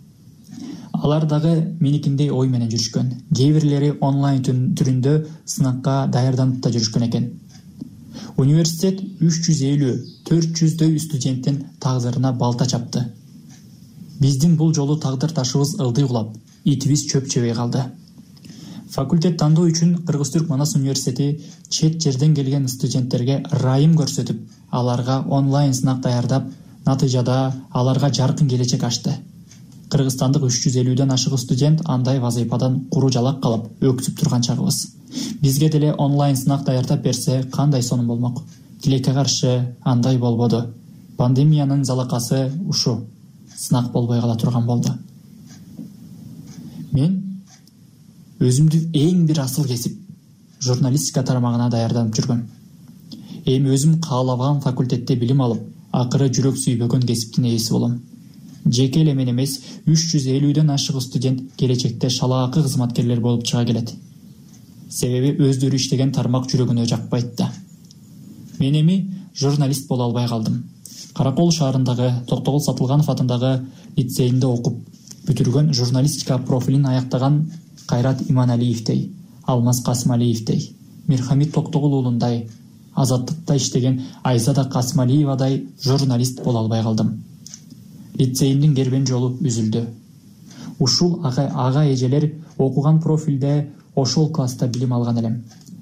Алар дагы меникиндей ой менен жүрүшкөн. Кээ бирлери онлайн түрүндө сынакка даярданып да жүрүшкөн экен. Университет 350-400дөй студенттин тагдырына балта чапты. Биздин бул жолу тагдыр ташыбыз ылдый кулап, итибиз чөп жебей калды. Факультет тандоо үчүн Кыргыз Түрк Манас университети чет жерден келген студенттерге ырайым көрсөтүп, аларга онлайн сынак даярдап, натыйжада аларга жаркын келечек ачты. Кыргызстандык 350ден ашык студент андай вазыйфадан куру жалак калып, өксүп турган чагыбыз. Бизге деле онлайн сынак даярдап берсе, кандай сонун болмок? Тилекке каршы андай болбоду. Пандемиянын залакасы ушу. Сынак болбой кала турган болду. Мен өзүмдү эң бир асыл кесип журналистика тармагына даярданып жүргөм. Эми өзүм каалабаган факультетте билим алып, акыры жүрөк сүйбөгөн кесиптин ээси болом. Жеке эле мен эмес, 350ден ашык студент келечекте шалаакы кызматкерлер болуп чыга келет. Себеби өздөрү иштеген тармак жүрөгүнө жакпайт да. Мен эми журналист боло албай калдым. Каракол шаарындагы Токтогул Сатылганов атындагы лицейинде окуп, бүтүргөн журналистика профилин аяктаган Кайрат Иманалиевдей, Алмаз Касымалиевдей, Мирхамит Токтогул уулундай, Азаттыкта иштеген Айзада Касымалиевадай журналист боло албай калдым. Лицейимдин кербен жолу үзүлдү. Ушул ага эжелер окуган профилде ошол класста билим алган элем.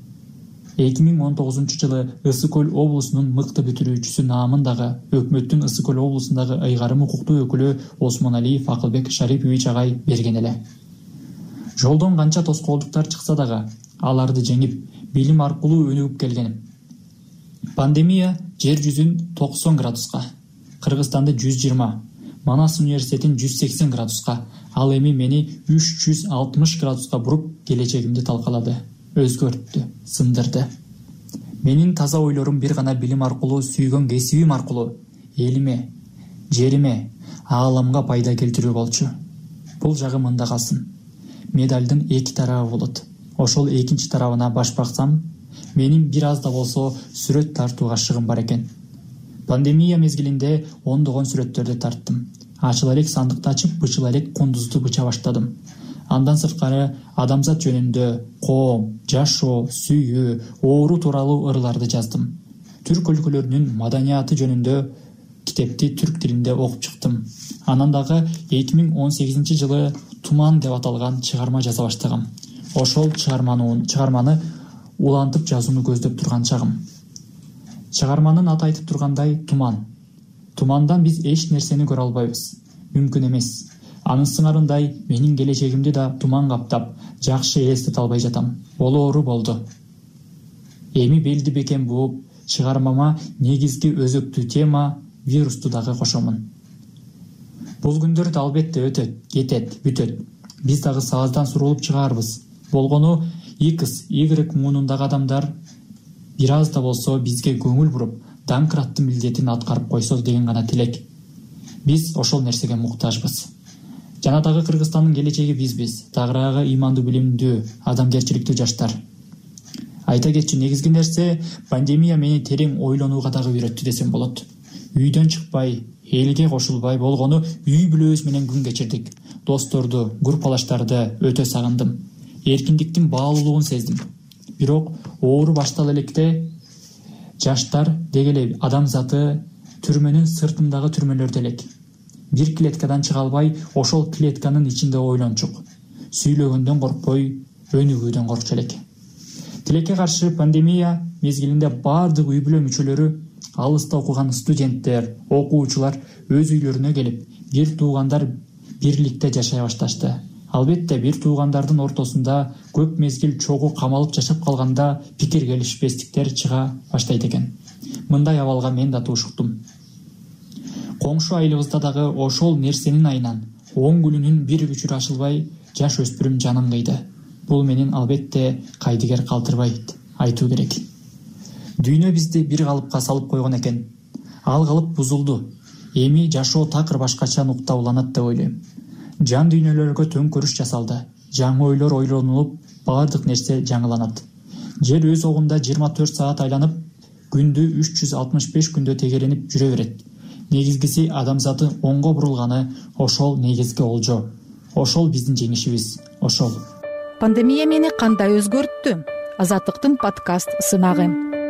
2019-жылы Ысык Көл облусунун мыкты бүтүрүүчүсү наамындагы өкмөттүн Ысык Көл облусундагы ыйгарым укуктуу өкүлү Осмоналиев Акылбек Шарипович агай берген эле. Жолдон канча тоскоолдуктар чыкса дагы, аларды жеңип, билим аркылуу өнүгүп келгеним. Пандемия жер жүзүн 90 градуска, Кыргызстанды 120, Манас университетин 180 градуска, ал эми мени 360 градуска буруп келечегимди талкалады, өзгөрттү, сындырды. Менин таза ойлорум бир гана билим аркылуу, сүйгөн кесибим аркылуу элиме, жериме, ааламга пайда келтирүү болчу. Бул жагы мында калсын. Медалдын эки тарабы болот. Ошол экинчи тарабына баш баксам, менин бир аз да болсо сүрөт тартууга шыгым бар экен. Пандемия мезгилинде ондогон сүрөттөрдү тарттым. Ачыла элек сандыкты ачып, бычыла элек кундузду быча баштадым. Андан сырткары адамзат жөнүндө, коом, жашоо, сүйүү, оору тууралуу ырларды жаздым. Түрк өлкөлөрүнүн маданияты жөнүндө китепти түрк тилинде окуп чыктым. Анан дагы 2018-жылы Туман деп аталган чыгарма жаза баштагам. Ошол чыгарманы улантып жазууну көздөп турган чагым. Чыгарманын аты айтып тургандай Туман. Тумандан биз эч нерсени көрө албайбыз. Мүмкүн эмес. Анын сыңарындай менин келечегимди да туман каптап, жакшы элестете албай жатам. Болоору болду. Эми белди бекен бууп, чыгармама негизги өзөктүү тема вирусту дагы кошомун. Бул күндөрдө албетте өтөт, кетет, бүтөт. Биз дагы сааздан сурулуп чыгаарбыз. Болгону X, Y муунундагы адамдар бир аз да болсо бизге көңүл буруп, Данкраттын милдетин аткарып койсо деген гана тилек. Биз ошол нерсеге муктажбыз. Жана дагы Кыргызстандын келечеги бизбиз. Тагыраагы ыймандуу, билимдүү, адамгерчиликтүү жаштар. Айта кетчү, негизги нерсе пандемия мени терең ойлонууга дагы үйрөттү десем болот. Үйдөн чыкпай, элге кошулбай болгону үй бүлөбүз менен күн кечирдик. Досторду, группалаштарды өтө сагындым. Эркиндиктин баалуулугун сездим. Бирок оору баштала электе жаштар дегеле адамзаты түрмөнүн сыртындагы түрмөлөрдө элек. Бир клеткадан чыга албай, ошол клетканын ичинде ойлончук. Сүйлөгөндөн коркпой, өнүгүүдөн коркчу элек. Тилекке каршы пандемия мезгилинде баардык үй бүлө мүчөлөрү, алыста окуган студенттер, окуучулар өз үйлөрүнө келип, бир туугандар бирликте жашай башташты. Албетте бир туугандардын ортосунда көп мезгил чогуу камалып жашап калганда пикир келишпестиктер чыга баштайт экен. Мындай абалга мен да туушуктум. Коңшу айылыбызда дагы ошол нерсенин айынан 10 күнүнүн бир күчүрү ачылбай жаш өспүрүм жанын кыйды. Бул менин албетте кайдыгер калтырбайт, айтуу керек. Дүйнө бизди бир калыпка салып койгон экен. Ал калып бузулду. Эми жашоо такыр башкача нукта уланат деп ойлойм. Жан дүйнөлөргө төңкөрүш жасалды. Жаңы ойлор ойлонулуп, баардык нерсе жаңыланат. Жер өз огунда 24 саат айланып, күндү 365 күндө тегеренип жүрө берет. Негизгиси адамзаты оңго бурулганы, ошол негизги олжо. Ошол биздин жеңишибиз, ошол. Пандемия мени кандай өзгөрттү? Азаттыктын подкаст сынагы.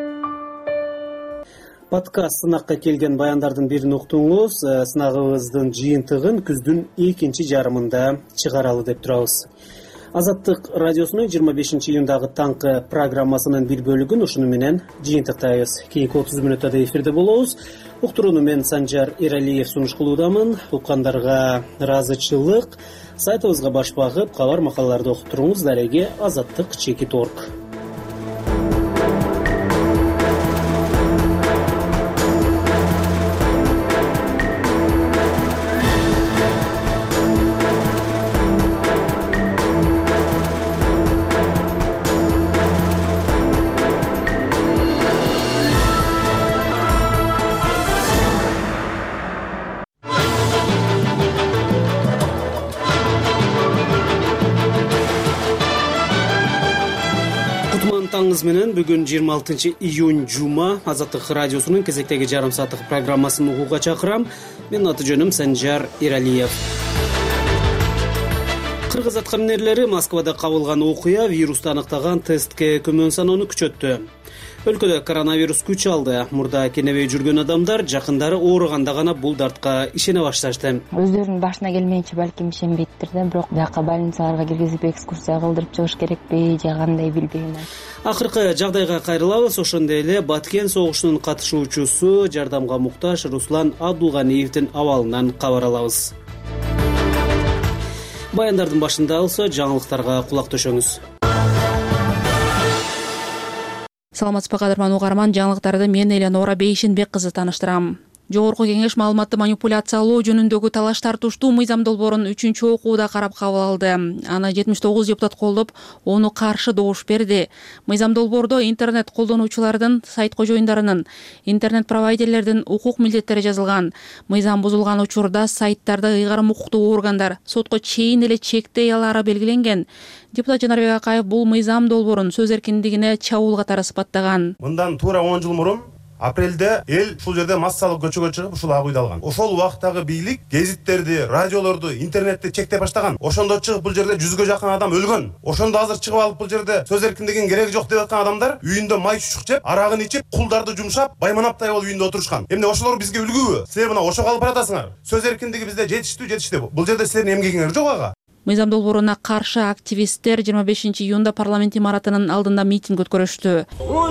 Подкаст сынакка келген баяндардын бирин уктуңуз. Сынагыбыздын жыйынтыгын күздүн экинчи жарымында чыгаралы деп турабыз. Азаттык радиосунун 25-июндагы таңкы программасынын бир бөлүгүн ушуну менен жыйынтыктайбыз. Кийинки 30 мүнөттө эфирде болобуз. Уктурууну мен Санжар Эралиев сунуш кылуудамын. Уккандарга ыраазычылык. Сайтыбызга баш багып, кабар макалаларды окуп туруңуз. Дареги azаттык.org. Таңыңыз менен бүгүн 26-июнь жума Азаттык радиосунун кезектеги жарым сааттык программасын угууга чакырам. Менин аты жөнүм Санжар Эралиев. Кыргыз аткаминерлери Москвада кабылган окуя вирусту аныктаган тестке көмөн саноону күчөттү. Өлкөдө коронавирус күч алды. Мурда кенебей жүргөн адамдар жакындары ооруганда гана бул дартка ишене башташты. Өздөрүнүн башына келмейинче балким ишенбейттир да, бирок бияка больницаларга киргизип экскурсия кылдырып чыгыш керекпи же кандай билбейм. Акыркы жагдайга кайрылабыз. Ошондой эле Баткен согушунун катышуучусу жардамга муктаж Руслан Абдулганиевдин абалынан кабар алабыз. Баяндардын башында алса жаңылыктарга кулак төшөңүз. Саламатсызбы кадырман угарман, жаңылыктарды мен Эленора Бейшенбек кызы тааныштырам. Жогорку кеңеш маалыматты манипуляциялоо жөнүндөгү талаш тартыштуу мыйзам долбоорун 3 окууда карап кабыл алды. Аны 79 депутат колдоп, ону каршы добуш берди. Мыйзам долбоордо интернет колдонуучулардын, сайт кожоюндарынын, интернет провайдерлердин укук милдеттери жазылган. Мыйзам бузулган учурда сайттарды ыйгарым укуктуу органдар сотко чейин эле чектей алары белгиленген. Депутат Жанарбек Акаев бул мыйзам долбоорун сөз эркиндигине чабуул катары сыпаттаган. Мындан туура 10 жыл мурун апрелде эл ушул жерде массалык көчөгө чыгып ушул агуйду алган. Ошол убактагы бийлик гезиттерди, радиолорду, интернетти чектеп баштаган. Ошондо чыгып бул жерде 100га жакын адам өлгөн. Ошондо азыр чыгып алып бул жерде сөз эркиндигинин кереги жок деп аткан адамдар үйүндө май чучук жеп, арагын ичип, кулдарды жумшап, байманаптай болуп үйүндө отурушкан. Эмне ошолор бизге үлгүбү? Силер мына ошого алып баратасыңар. Сөз эркиндиги бизде жетиштүү. Бул жерде силердин эмгегиңер жок ага. Мыйзам долбооруна каршы активисттер 25-июнда парламент имаратынын алдында митинг өткөрүштү.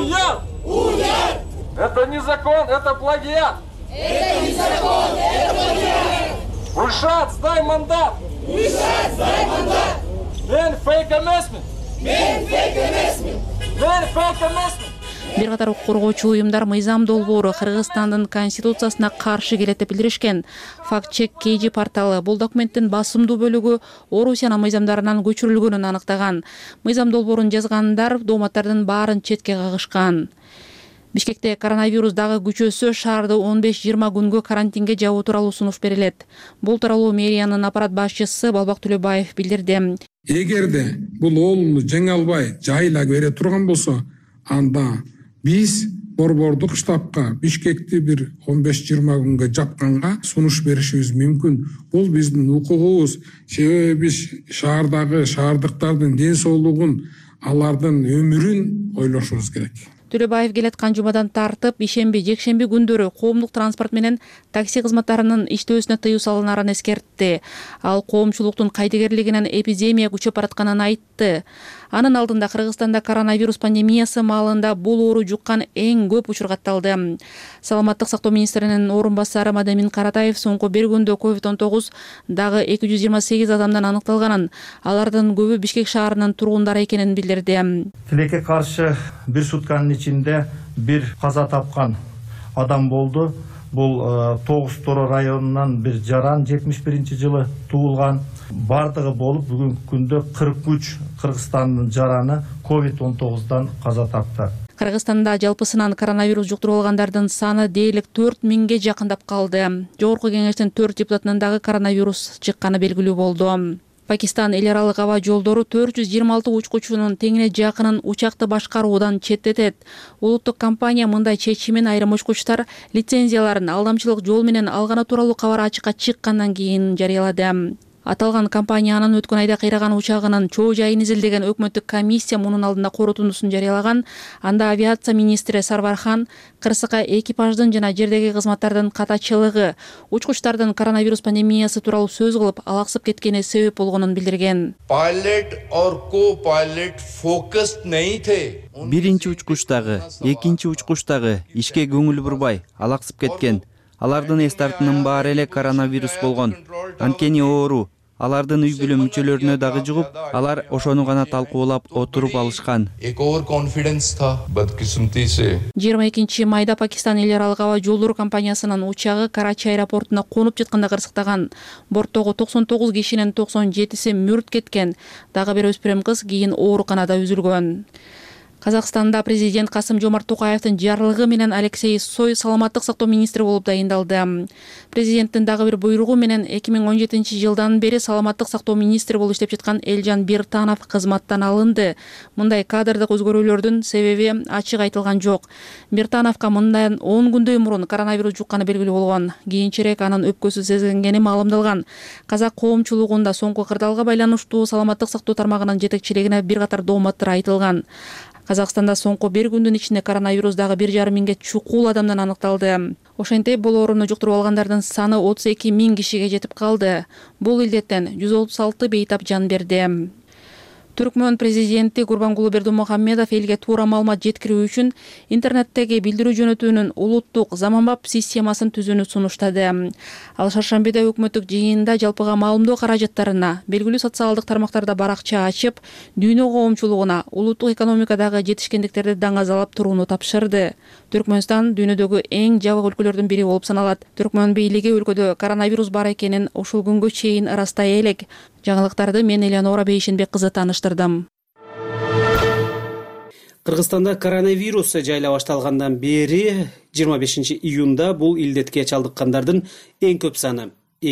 Уер! Это не закон, это плагиат! Это не закон, это плагиат! Ульшат, сдай мандат! Ульшат, сдай мандат! Мен фейк эмесмин! Мен фейк эмесмин! Мен фейк эмесмин! Бир катар коргоочу уюмдар мыйзам долбоору Кыргызстандын конституциясына каршы келет деп билдиришкен. Факт-чек KG порталы бул документтин басымдуу бөлүгү Орусиянын мыйзамдарынан көчүрүлгөнүн аныктаган. Мыйзам долбоорун жазгандар дооматтардын баарын четке кагышкан. Бишкекте коронавирус дагы күчөсө, шаарды 15-20 күнгө карантинге жабуу тууралуу сунуш берилет. Бул тууралуу мэриянын аппарат башчысы Балбак Төлөбаев билдирди. Эгерде бул оолуну жеңе албай жайла бере турган болсо, анда биз борбордук штабка Бишкекти бир 15-20 күнгө жапканга сунуш беришибиз мүмкүн. Бул биздин укугубуз. Себеби биз шаардыктардын ден соолугун, алардын өмүрүн ойлошубуз керек. Төлөбаев келаткан жумадан тартып, ишемби, жекшемби күндөрү коомдук транспорт менен такси кызматтарынын иштөөсүнө тыюу салынарын эскертти. Ал коомчулуктун кайдыгерлигинен эпидемия күчөп баратканын айтты. Анын алдында Кыргызстанда коронавирус пандемиясы маалында бул оору жуккан эң көп учур катталды. Саламаттык сактоо министринин орун басары Мадамин Каратаев соңку бир күндө COVID-19 дагы 228 адамдан аныкталганын, алардын көбү Бишкек шаарынын тургундары экенин билдирди. Тилекке каршы бир сутканын ичинде бир каза тапкан адам болду. Бул Тогуз Торо районунан бир жаран 71-жылы туулган. Бардыгы болуп бүгүнкү күндө 43 Кыргызстандын жараны COVID-19дан каза тапты. Кыргызстанда жалпысынан коронавирус жуктуруп алгандардын саны дээрлик 4000ге жакындап калды. Жогорку кеңештин 4 депутатынан дагы коронавирус чыкканы белгилүү болду. Пакистан эл аралык аба жолдору 426 учкучунун теңине жакынын учакты башкаруудан четтетет. Улуттук компания мындай чечимин айрым учкучтар лицензияларын алдамчылык жол менен алганы тууралуу кабар ачыкка чыккандан кийин жарыялады. Аталган компаниянын өткөн айда кыйраган учагынын чоо жайын изилдеген өкмөттүк комиссия мунун алдында корутундусун жарыялаган. Анда авиация министри Сарвархан кырсыкка экипаждын жана жердеги кызматтардын катачылыгы, учкучтардын коронавирус пандемиясы тууралуу сөз кылып, алаксып кеткени себеп болгонун билдирген. Pilot or co-pilot focused नहीं थे. Биринчи учкучтагы, экинчи учкучтагы ишке көңүл бурбай, алаксып кеткен. Алардын эстартынын баары эле коронавирус болгон. Анткени оору алардын үй бүлө мүчөлөрүнө дагы жугуп, алар ошону гана талкуулап отуруп алышкан. 22 майда Пакистан эл аралык аба жолдору компаниясынын учагы Карачи аэропортуна конуп жатканда кырсыктаган. Борттогу 99 кишинин 97си мүрт кеткен. Дагы бир өспүрүм кыз кийин ооруканада үзүлгөн. Казакстанда президент Касым-Жомарт Токаевдин жарлыгы менен Алексей Сой саламаттык сактоо министри болуп дайындалды. Президенттин дагы бир буйругу менен 2017 жылдан бери саламаттык сактоо министри болуп иштеп жаткан Элжан Биртанов кызматтан алынды. Мындай кадрдык өзгөрүүлөрдүн себеби ачык айтылган жок. Биртановго мындан 10 күндөй мурун коронавирус жукканы белгилүү болгон. Кийинчерээк анын өпкөсү сезгенгени маалымдалган. Казак коомчулугунда соңку кырдаалга байланыштуу саламаттык сактоо тармагынын жетекчилигине бир катар дооматтар айтылган. Казакстанда соңку бир күндүн ичинде коронавирус дагы 1,5 миңге чукул адамдан аныкталды. Ошентип, бул ооруну жуктуруп алгандардын саны 32 миң кишиге жетип калды. Бул илдеттен 136 бейтап жан берди. Түркмөн президенти Гурбангулы Бердимухамедов элге туура маалымат жеткирүү үчүн интернеттеги билдирүү жөнөтүүнүн улуттук заманбап системасын түзүүнү сунуштады. Ал шаршембиде өкмөттүк жыйында жалпыга маалымдоо каражаттарына, белгилүү социалдык тармактарда баракча ачып, дүйнө коомчулугуна улуттук экономикадагы жетишкендиктерди даңазалап турууну тапшырды. Түркмөнстан дүйнөдөгү эң жабык өлкөлөрдүн бири болуп саналат. Түркмөн бийлиги өлкөдө коронавирус бар экенин ушул күнгө чейин ырастай элек. Жаңылыктарды мен Элеонора Бейшенбек кызы таныштырдым. Кыргызстанда коронавирус жайла башталгандан бери 25 июнда бул илдетке чалдыккандардын эң көп саны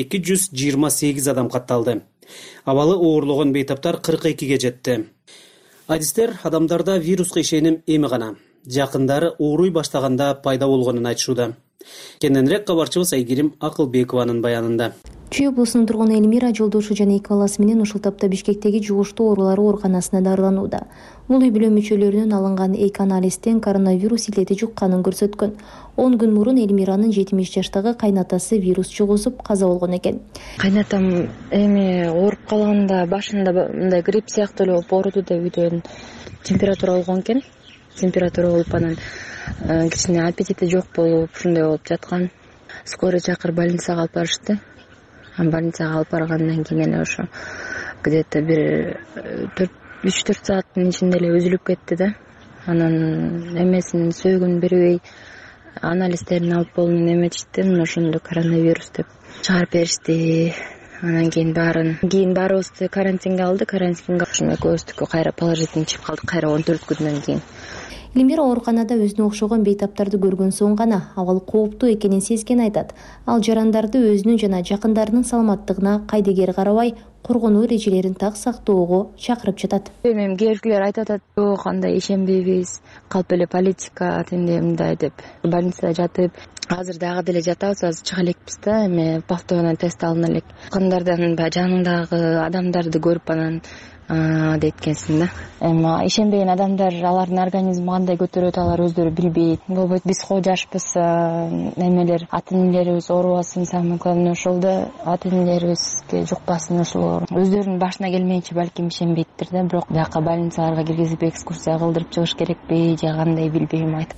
228 адам катталды. Абалы оорлогон бейтаптар 42ге жетти. Адистер адамдарда вируска ишеним эми гана жакындары ооруй баштаганда пайда болгонун айтышууда. Кененирээк кабарчыбыз Айгерим Акылбекованын баянында. Чүй облусунун тургуну Элмира Жолдошу жана 2 баласы менен ушул тапта Бишкектеги жугуштуу оорулар ооруканасына дарыланууда. Бул үй бүлө мүчөлөрүнүн алынган 2 анализден коронавирус илети жукканын көрсөткөн. 10 күн мурун Элмиранын 70 жаштагы кайнатасы вирус жугузуп каза болгон экен. Кайнатам эми ооруп калганда башында мындай грипп сыяктуу эле болуп ооруду да үйдөн температура болгон экен. Температура болуп анан кичине аппетити жок болуп ушундай болуп жаткан. Скорый чакырып больницага алып барышты. Больницага алып баргандан кийин эле ошо где-то бир 3-4 сааттын ичинде эле үзүлүп кетти да. Анан эмесин сөөгүн бербей анализдерин алып болуп эметишти. Мына ошондо коронавирус деп чыгарып беришти. Анан кийин баарыбызды карантинге алды. Карантинге ошондо экөөбүздүкү кайра положительный чыгып калдык кайра 14 күндөн кийин. Элмира ооруканада өзүнө окшогон бейтаптарды көргөн соң гана абал кооптуу экенин сезген айтат. Ал жарандарды өзүнүн жана жакындарынын саламаттыгына кайдыгер карабай, коргонуу эрежелерин так сактоого чакырып жатат. Эми кээбиркилер айтып атат, жок андай ишенбейбиз, калп эле политика тиндей мындай деп. Больницада жатып, азыр дагы деле жатабыз, азыр чыга элекпиз да, эми повторно тест алына элек. Кандай жаныңдагы адамдарды көрүп анан дейткенсиң да. Эми ишенбеген адамдар алардын организми кандай көтөрөт, алар өздөрү билбейт. Болбойт биз жашпыз, эмелер ата-энелерибиз оорубасын, самый главный ошолду ата-энелерибизге жукпасын, ошол өздөрүнүн башына келмейинче балким ишенбейттир да, бирок бияка больницаларга киргизип экскурсия кылдырып чыгыш керекпи же кандай билбейм айтып.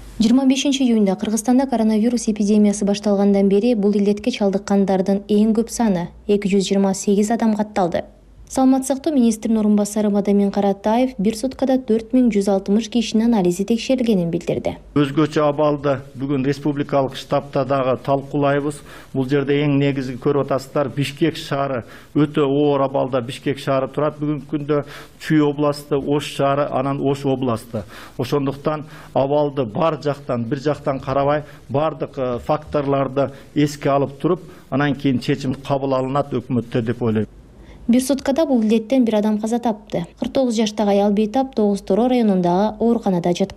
25 июнда Кыргызстанда коронавирус эпидемиясы башталгандан бери бул илдетке чалдыккандардын эң көп саны 228 адам катталды. Саламаттык сактоо министринин орун басары Мадамин Каратаев бир суткада 4160 кишинин анализи текшерилгенин билдирди. Өзгөчө абалды бүгүн республикалык штабта дагы талкуулайбыз. Бул жерде эң негизги көрүп атасыздар, Бишкек шаары өтө оор абалда Бишкек шаары турат. Бүгүнкү күндө Чүй областы, Ош шаары, анан Ош областы. Ошондуктан абалды бар жактан, бир жактан карабай, бардык факторлорду эске алып туруп, анан кийин чечим кабыл алынат өкмөттө деп ойлойм. Бир суткада бул илдеттен бир адам каза тапты. 49 жаштагы аял бейтап Тогуз Торо районундагы ооруканада жаткан.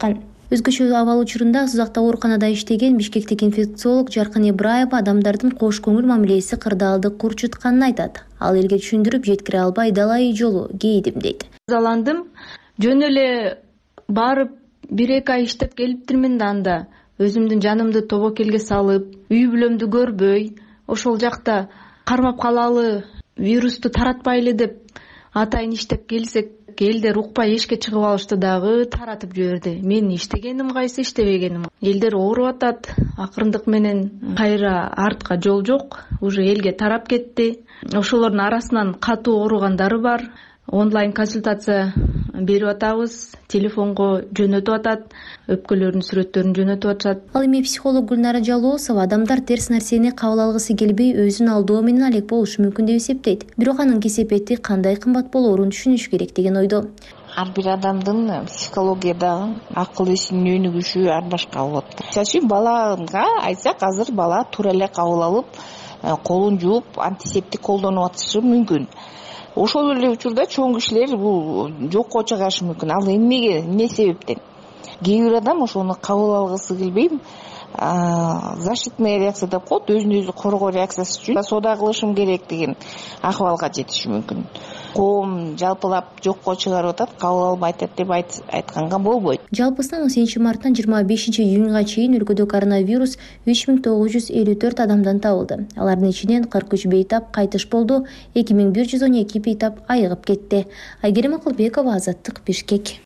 Өзгөчө абал учурунда Сузакта ооруканада иштеген бишкектик инфекциолог Жаркын Ибраева адамдардын кош көңүл мамилеси кырдаалды курчутканын айтат. Ал элге түшүндүрүп жеткире албай далай жолу кейдим дейт. Заландым, жөн эле барып 1-2 ай иштеп келиптирмин да анда өзүмдүн жанымды тобокелге салып, үй бүлөмдү көрбөй, ошол жакта кармап калалы, вирусту таратпайлы деп атайын иштеп келсек, элдер укпай эшикке чыгып алышты дагы таратып жиберди. Мен иштегеним кайсы, иштебегеним. Элдер ооруп атат, акырындык менен кайра артка жол жок, уже элге тарап кетти. Ошолордун арасынан катуу ооругандары бар. Онлайн консультация берип атабыз, телефонго жөнөтүп атат, өпкөлөрдүн сүрөттөрүн жөнөтүп атышат. Ал эми психолог Гүлнара Жалоосова адамдар терс нерсени кабыл алгысы келбей өзүн алдоо менен алек болушу мүмкүн деп эсептейт. Бирок анын кесепети кандай кымбат болоорун түшүнүш керек деген ойдо. Ар бир адамдын психологиядагы акыл эсинин өнүгүшү ар башка болот. Чачып балага айтсак, азыр бала туура эле кабыл алып, колун жууп, антисептик колдонуп атышы мүмкүн. Ошол эле учурда чоң кишилер бул жокко чыгашы мүмкүн. Ал эмне себептен? Кээ бир адам ошону кабыл алгысы келбей, защитный реакция деп коет, өзүн өзү коргоо реакциясы үчүн сода кылышым керек деген акыбалга жетиши мүмкүн. Коом жалпылап жокко чыгарып атат, кабыл албай атат деп айтканга болбойт. Жалпысынан 10 марттан 25 июнга чейин өлкөдө коронавирус 3954 адамдан табылды. Алардын ичинен 43 бейтап кайтыш болду, 2112 бейтап айыгып кетти. Айгерим Акылбекова, Азаттык, Бишкек.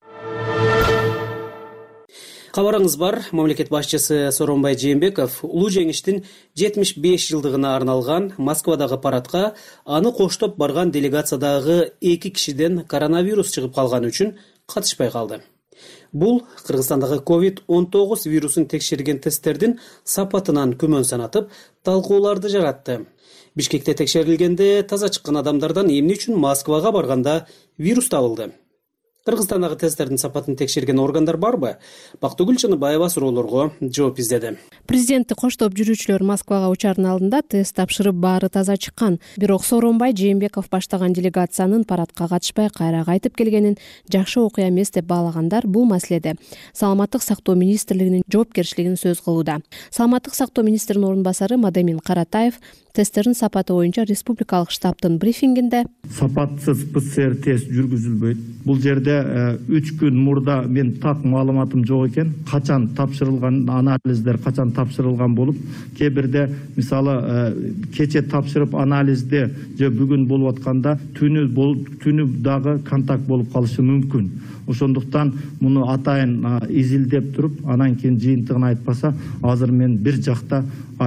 Кабарыңыз бар. Мамлекет башчысы Сооронбай Жээнбеков улуу жеңиштин 75 жылдыгына арналган Москвадагы парадка аны коштоп барган делегациядагы 2 кишиден коронавирус чыгып калганы үчүн катышпай калды. Бул Кыргызстандагы COVID-19 вирусун текшерген тесттердин сапатынан күмөн санатып, талкууларды жаратты. Бишкекте текшерилгенде таза чыккан адамдардан эмне үчүн Москвага барганда вирус табылды? Кыргызстандагы тесттердин сапатын текшерген органдар барбы? Бактыгүл Чыныбаева суроолорго жооп издеди. Президентти коштоп жүрүүчүлөр Москвага учардын алдында тест тапшырып баары таза чыккан. Бирок Сооронбай Жээнбеков баштаган делегациянын парадка катышпай кайра кайтып келгенин жакшы окуя эмес деп баалагандар бул маселеде Саламаттык сактоо министрлигинин жоопкерчилигин сөз кылууда. Саламаттык сактоо министринин орун басары Мадемин Каратаев тесттердин сапаты боюнча республикалык штабтын брифингинде сапатсыз ПЦР тест жүргүзүлбөйт. Бул жерде 3 күн мурда мен так маалыматым жок экен. Качан тапшырылган анализдер качан тапшырылган болуп, кээ бирде мисалы кече тапшырып анализде же бүгүн болуп атканда түнү дагы контакт болуп калышы мүмкүн. Ошондуктан муну атайын изилдеп туруп, анан кийин жыйынтыгын айтпаса, азыр мен бир жакта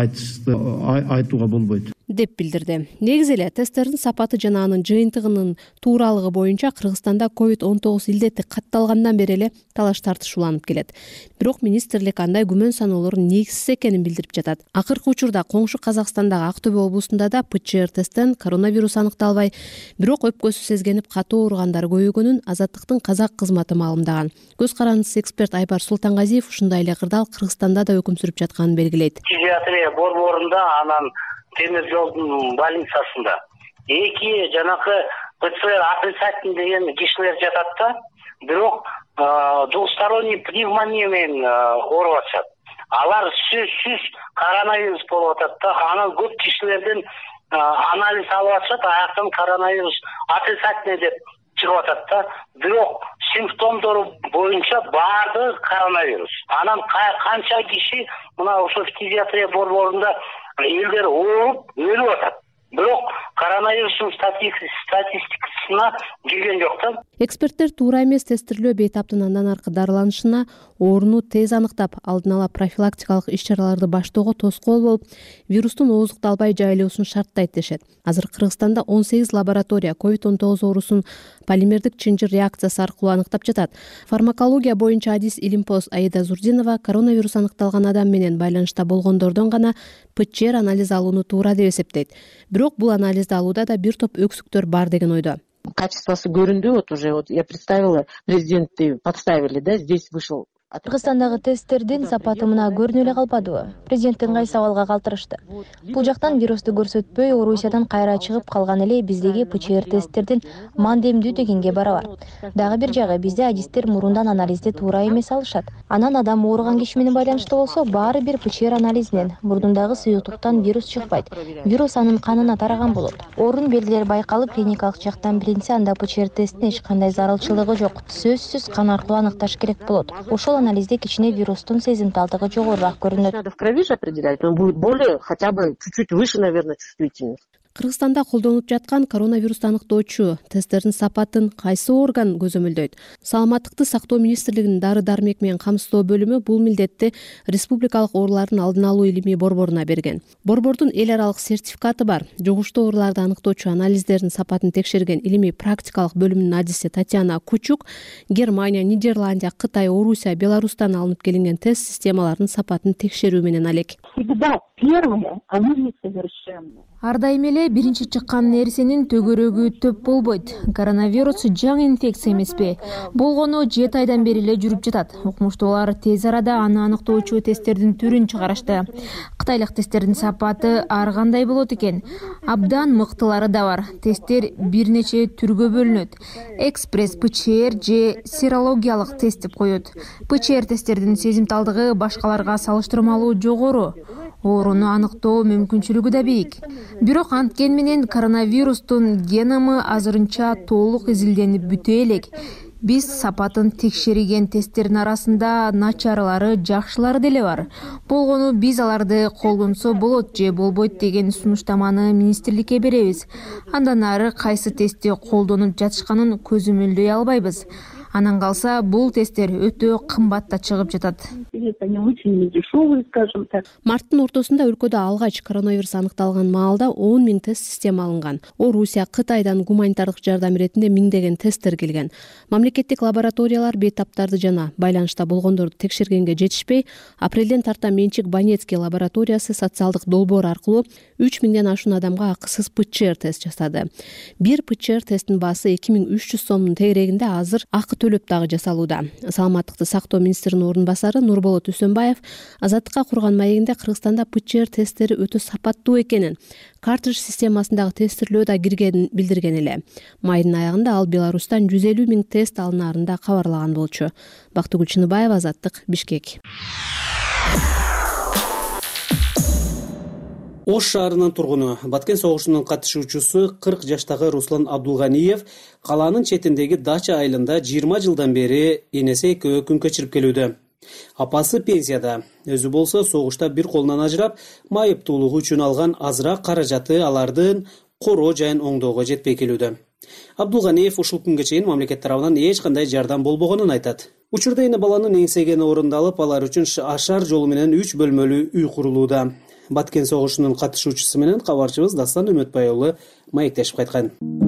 айтууга болбойт деп билдирди. Негизи эле тесттердин сапаты жана анын жыйынтыгынын тууралыгы боюнча Кыргызстанда COVID-19 илдети катталгандан бери эле талаш тартышууланып келет. Бирок министрлик андай күмөн саноолордун негизсиз экенин билдирип жатат. Акыркы учурда коңшу Казакстандагы Актөбө облусунда да ПЦР тесттен коронавирус аныкталбай, бирок өпкөсү сезгенип катуу ооругандар көбөйгөнүн Азаттыктын казак кызматы маалымдаган. Көз карандысыз эксперт Айбар Султангазиев ушундай эле кырдаал Кыргызстанда да өкүм сүрүп жатканын белгилейт. Психиатрия борборунда анан темир жолдун больницасында 2 жанакы ПЦР отрицательный деген кишилер жатат да, бирок двусторонний пневмония менен ооруп атышат. Алар сөзсүз коронавирус болуп атат да, анан көп кишилерден анализ алып атышат, аяктан коронавирус отрицательный деп чыгып атат да, бирок симптомдору боюнча баардыгы коронавирус. Анан канча киши мына ошо психиатрия борборунда элдер ооруп өлүп атат. Бирок коронавирустун статистикасына кирген жок да. Эксперттер туура эмес тестирлөө бейтаптын андан аркы дарыланышына, ооруну тез аныктап, алдын ала профилактикалык иш-чараларды баштоого тоскоол болуп, вирустун ооздукталбай жайылуусун шарттайт дешет. Азыр Кыргызстанда 18 лаборатория COVID-19 оорусун полимердик чынжыр реакциясы аркылуу аныктап жатат. Фармакология боюнча адис илимпоз Аида Зурдинова коронавирус аныкталган адам менен байланышта болгондордон гана ПЦР анализ алууну туура деп эсептейт. Бирок бул анализди алууда да бир топ өксүктөр бар деген ойдо. Качествосы көрүндү, уже я представила, президентти подставили, да, здесь вышел Кыргызстандагы тесттердин сапаты мына көрүнө эле калбадыбы? Президенттин кайсы абалга калтырышты? Бул жактан вирусту көрсөтпөй, Орусиядан кайра чыгып калган эле биздеги ПЧР тесттердин мандемдүү дегенге барабар. Дагы бир жагы, бизде адистер мурундан анализди туура эмес алышат. Анан адам ооруган киши менен байланыштуу болсо, баары бир ПЧР анализинен мурдундагы сыюктуктан вирус чыкпайт. Вирус анын канына тараган болот. Оорунун белгилери байкалып, клиникалык жактан билинсе, анда ПЧР тестинин эч кандай зарылчылыгы жок. Сөзсүз кан аркылуу аныкташ керек болот. Ошол анализде кичине вирустун сезимталдыгы жогорураак көрүнөт. Надо в крови же определять, он будет более, хотя бы чуть-чуть выше, наверное, чувствительность. Кыргызстанда колдонулуп жаткан коронавирусту аныктоочу тесттердин сапатын кайсы орган көзөмөлдөйт? Саламаттыкты сактоо министрлигинин дары-дармек менен камсыздоо бөлүмү бул милдетти республикалык оорулардын алдын алуу илимий борборуна берген. Борбордун эл аралык сертификаты бар. Жугуштуу ооруларды аныктоочу анализдердин сапатын текшерген илимий практикалык бөлүмүнүн адиси Татьяна Кучук Германия, Нидерландия, Кытай, Орусия, Беларустан алынып келинген тест системаларынын сапатын текшерүү менен алек. Всегда первое, оно несовершенно. Ар дайым эле биринчи чыккан нерсенин төгөрөгү төп болбойт. Коронавирус жаңы инфекция эмеспи? Болгону 7 айдан бери эле жүрүп жатат. Окумуштуулар тез арада аны аныктоочу тесттердин түрүн чыгарышты. Кытайлык тесттердин сапаты ар кандай болот экен? Абдан мыктылары да бар. Тесттер бир нече түргө бөлүнөт. Экспресс ПЧР же серологиялык тест деп коет. ПЧР тесттердин сезимталдыгы башкаларга салыштырмалуу жогору. Ооруну аныктоо мүмкүнчүлүгү да бийик. Бирок анткен менен коронавирустун геному азырынча толук изилденип бүтө элек. Биз сапатын текшерген тесттердин арасында начарлары, жакшылары деле бар. Болгону биз аларды колдонсо болот же болбойт деген сунуштаманы министрликке беребиз. Андан ары кайсы тестти колдонуп жатышканын көзөмөлдөй албайбыз. Анан калса бул тесттер өтө кымбат да чыгып жатат. Марттын ортосунда өлкөдө алгач коронавирус аныкталган маалда 10 000 тест система алынган. Орусия, Кытайдан гуманитардык жардам иретинде миңдеген тесттер келген. Мамлекеттик лабораториялар бейтаптарды жана байланышта болгондорду текшергенге жетишпей, апрелден тарта менчик Банецкий лабораториясы социалдык долбоор аркылуу 3 000ден ашуун адамга акысыз ПЧР тест жасады. Бир ПЧР тесттин баасы 2300 сомдун тегерегинде азыр акы төлөп дагы жасалууда. Саламаттыкты сактоо министринин орун басары Нурболот Үсөнбаев Азаттыкка курган маегинде Кыргызстанда ПЧР тесттери өтө сапаттуу экенин, картридж системасындагы тестирлөө да киргенин билдирген эле. Майдын аягында ал Беларустан 150 000 тест алынаарын да кабарлаган болчу. Бактыгүл Чыныбаева, Азаттык, Бишкек. Ош шаарынын тургуну, Баткен согушунун катышуучусу 40 жаштагы Руслан Абдулганиев калаанын четиндеги дача айылында 20 жылдан бери энеси экөө күн кечирип келүүдө. Апасы пенсияда, өзү болсо согушта бир колунан ажырап, майыптуулугу үчүн алган азыраак каражаты алардын короо жайын оңдоого жетпей келүүдө. Абдулганиев ушул күнгө чейин мамлекет тарабынан эч кандай жардам болбогонун айтат. Учурда эне баланын эңсегени орундалып, алар үчүн ашар жолу менен 3 бөлмөлүү үй курулууда. Баткен согушунун катышуучусу менен кабарчыбыз Дастан Үмөтбай уулу маектешип кайткан.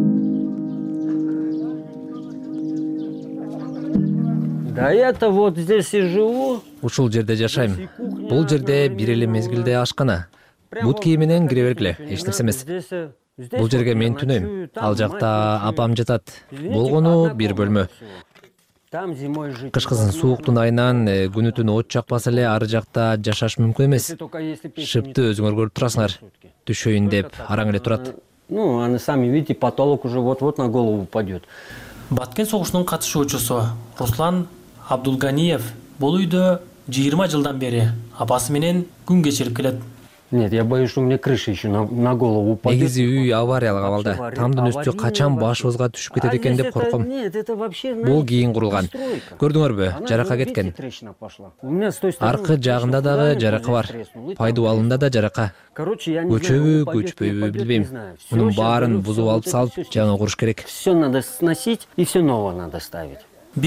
Да я-то вот здесь и живу. Ушул жерде жашайм. Бул жерде бир эле мезгилде ашкана. Бут кийим менен кире бергиле, эч нерсе эмес. Бул жерге мен түнөйм. Ал жакта апам жатат. Болгону бир бөлмө. Кышкысын сууктун айынан күнү түнү от жакпаса эле ары жакта жашаш мүмкүн эмес. Шыпты өзүңөр көрүп турасыңар. Түшөйүн деп араң эле турат. Ну, они сами видите, потолок уже вот-вот на голову упадет. Баткен согушунун катышуучусу Руслан Абдулганиев бул үйдө 20 жылдан бери апасы менен күн кечирип келет. Нет, я боюсь, что у меня крыша еще на голову упадет. Негизи үй авариялык абалда. Тамдын үстү качан башыбызга түшүп кетет экен деп корком. Бул кийин курулган. Көрдүңөрбү, жарака кеткен. Аркы жагында дагы жарака бар. Пайдубалында да жарака. Көчөбү, көчпөйбү билбейм. Мунун баарын бузуп алып салып, жаңы куруш керек. Все надо сносить и все новое надо ставить.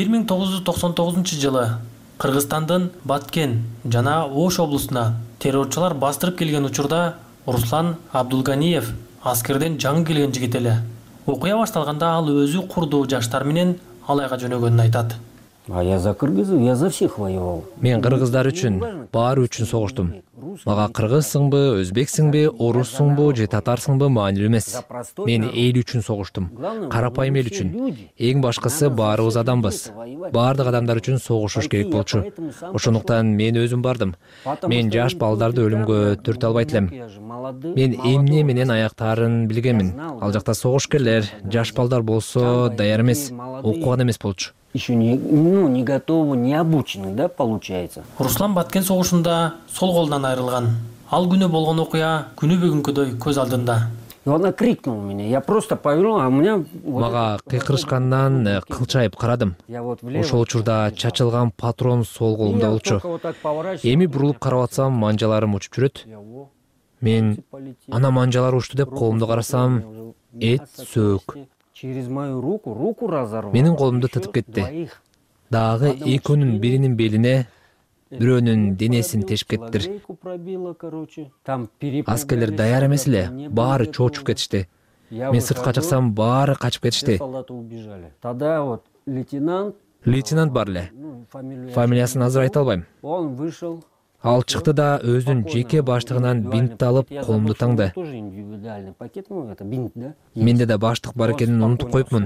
1999 Кыргызстандын Баткен жана Ош облусуна террорчулар бастырып келген учурда Руслан Абдулганиев аскерден жаңы келген жигит эле. Окуя башталганда ал өзү курдуу жаштар менен алайга жөнөгөнүн айтат. А я за кыргызов, я за всех воевал. Мен кыргыздар үчүн, баары үчүн согуштум. Мага кыргызсыңбы, өзбексиңби, оруссуңбу же татарсыңбы маанилүү эмес. Мен эл үчүн согуштум. Карапайым эл үчүн. Эң башкысы баарыбыз адамбыз. Баардык адамдар үчүн согушуш керек болчу. Ошондуктан мен өзүм бардым. Мен жаш балдарды өлүмгө төртө албайт элем. Мен эмне менен аяктаарын билгенмин. Ал жакта согушкерлер, жаш балдар болсо даяр эмес, окуган эмес болчу. Еще не готовы, не обучены, да, получается. Руслан Баткен согушунда сол колунан айрылган. Ал күнү болгон окуя күнү бүгүнкүдөй көз алдында. И он окрикнул меня. Я просто повернул, а у меня... Мага кыйкырышкандан кылчайып карадым. Ошол учурда чачылган патрон сол колумда болчу. Эми бурулуп карап атсам, манжаларым учуп жүрөт. Мен ана манжалар учту деп колумду карасам, эт сөөк. Через мою руку разорвал. Менин колумду тытып кетти. Дагы экөөнүн биринин белине, бирөөнүн денесин тешип кеттир. Аскерлер даяр эмес эле, баары чоочуп кетишти. Мен сыртка чыксам, баары качып кетишти. Тогда вот Лейтенант бар эле. Фамилиясын азыр айта албайм. Он вышел. Ал чыкты да өзүнүн жеке баштыгынан бинтти алып колумду таңды. Менде да баштык бар экенин унутуп коюпмун.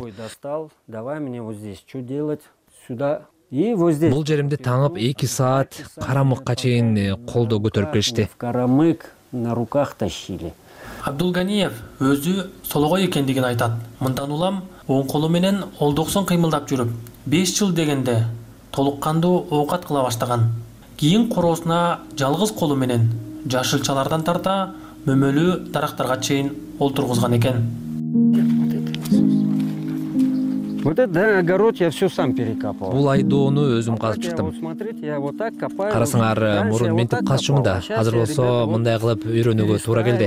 Бул жеримди таңып 2 саат карамыкка чейин колдо көтөрүп келишти. Карамык на руках тащили. Абдулганиев өзү сологой экендигин айтат. Мындан улам оң колу менен олдоксун кыймылдап жүрүп, 5 жыл дегенде толук кандуу оокат кыла баштаган. Кийин короосуна жалгыз колу менен жашылчалардан тарта мөмөлүү дарактарга чейин олтургузган экен. Вот это огород я все сам перекапывал. Бул айдоону өзүм казып чыктым. Карасаңар, мурун ментип казчумун да. Азыр болсо мындай кылып үйрөнүүгө туура келди.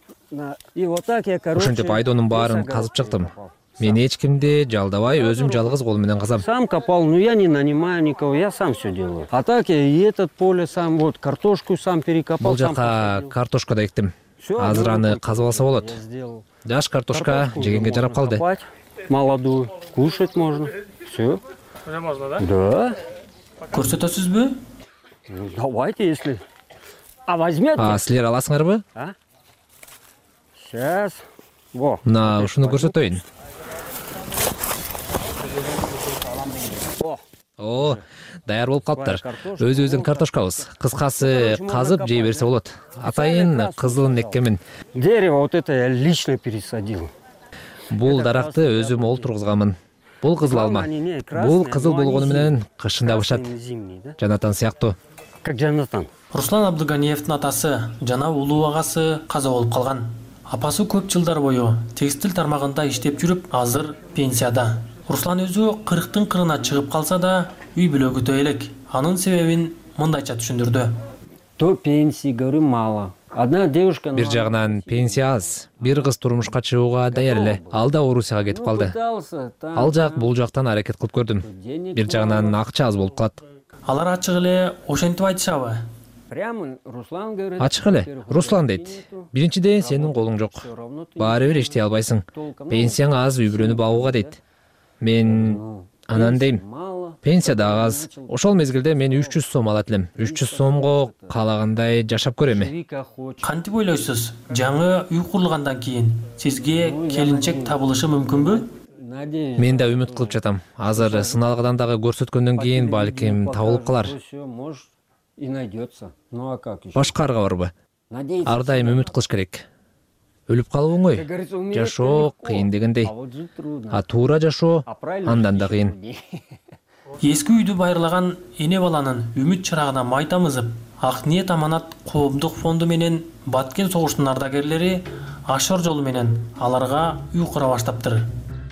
Ошентип айдоонун баарын казып чыктым. Мен эч кимди жалдабай, өзүм жалгыз кол менен казам. Сам копал, но я не нанимаю никого, я сам все делаю. А так я и этот поле сам, вот картошку сам перекопал. Бул жака картошка да эктим. Азыр аны казып алса болот. Жаш картошка жегенге жарап калды. Молодую, кушать можно. Все. Уже можно, да? Да. Көрсөтөсүзбү? Давайте, если. А возьмете? Силер аласыңарбы? Сейчас. Во. Мына ушуну көрсөтөйүн. О, даяр болуп калыптыр. Өзүбүздүн картошкабыз. Кыскасы казып жей берсе болот. Атайын кызылын эккенмин. Дерево вот это я лично пересадил. Бул даракты өзүм олтургузганмын. Бул кызыл алма. Бул кызыл болгону менен кышында бышат. Жанатан сыяктуу. Как Жанатан. Руслан Абдулганиевдин атасы жана улуу агасы каза болуп калган. Апасы көп жылдар бою текстил тармагында иштеп жүрүп, азыр пенсияда. Руслан өзү 40-тын кырына чыгып калса да, үй бүлө күтө элек. Анын себебин мындайча түшүндүрдү. То пенсии, говорю, мало. Одна девушка... Бир жагынан пенсия аз. Бир кыз турмушка чыгууга даяр эле. Ал да Орусияга кетип калды. Ал жак бул жактан аракет кылып көрдүм. Бир жагынан акча аз болуп калат. Алар ачык эле ошентип айтышабы? Ачык эле. Руслан дейт. Биринчиден сенин колуң жок. Баары бир иштей албайсың. Пенсияң аз үй бүлөнү багууга дейт. Мен анан дейм. Пенсия да аз. Ошол мезгилде мен 300 сом алат элем. 300 сомго каалагандай жашап көрөм. Кантип ойлойсуз? Жаңы үй курулгандан кийин сизге келинчек табылышы мүмкүнбү? Мен да үмүт кылып жатам. Азыр сыналгыдан дагы көрсөткөндөн кийин балким табылып калар. И найдется. Ну а как еще? Башка арга барбы? Ар дайым үмүт кылыш керек. Өлүп калуу оңой. Жашоо кыйын дегендей. А туура жашоо андан да кыйын. Эски үйдү байырлаган эне баланын үмүт чырагына май тамызып, Ак ниет аманат коомдук фонду менен Баткен согуштун ардагерлери ашар жолу менен аларга үй кура баштаптыр.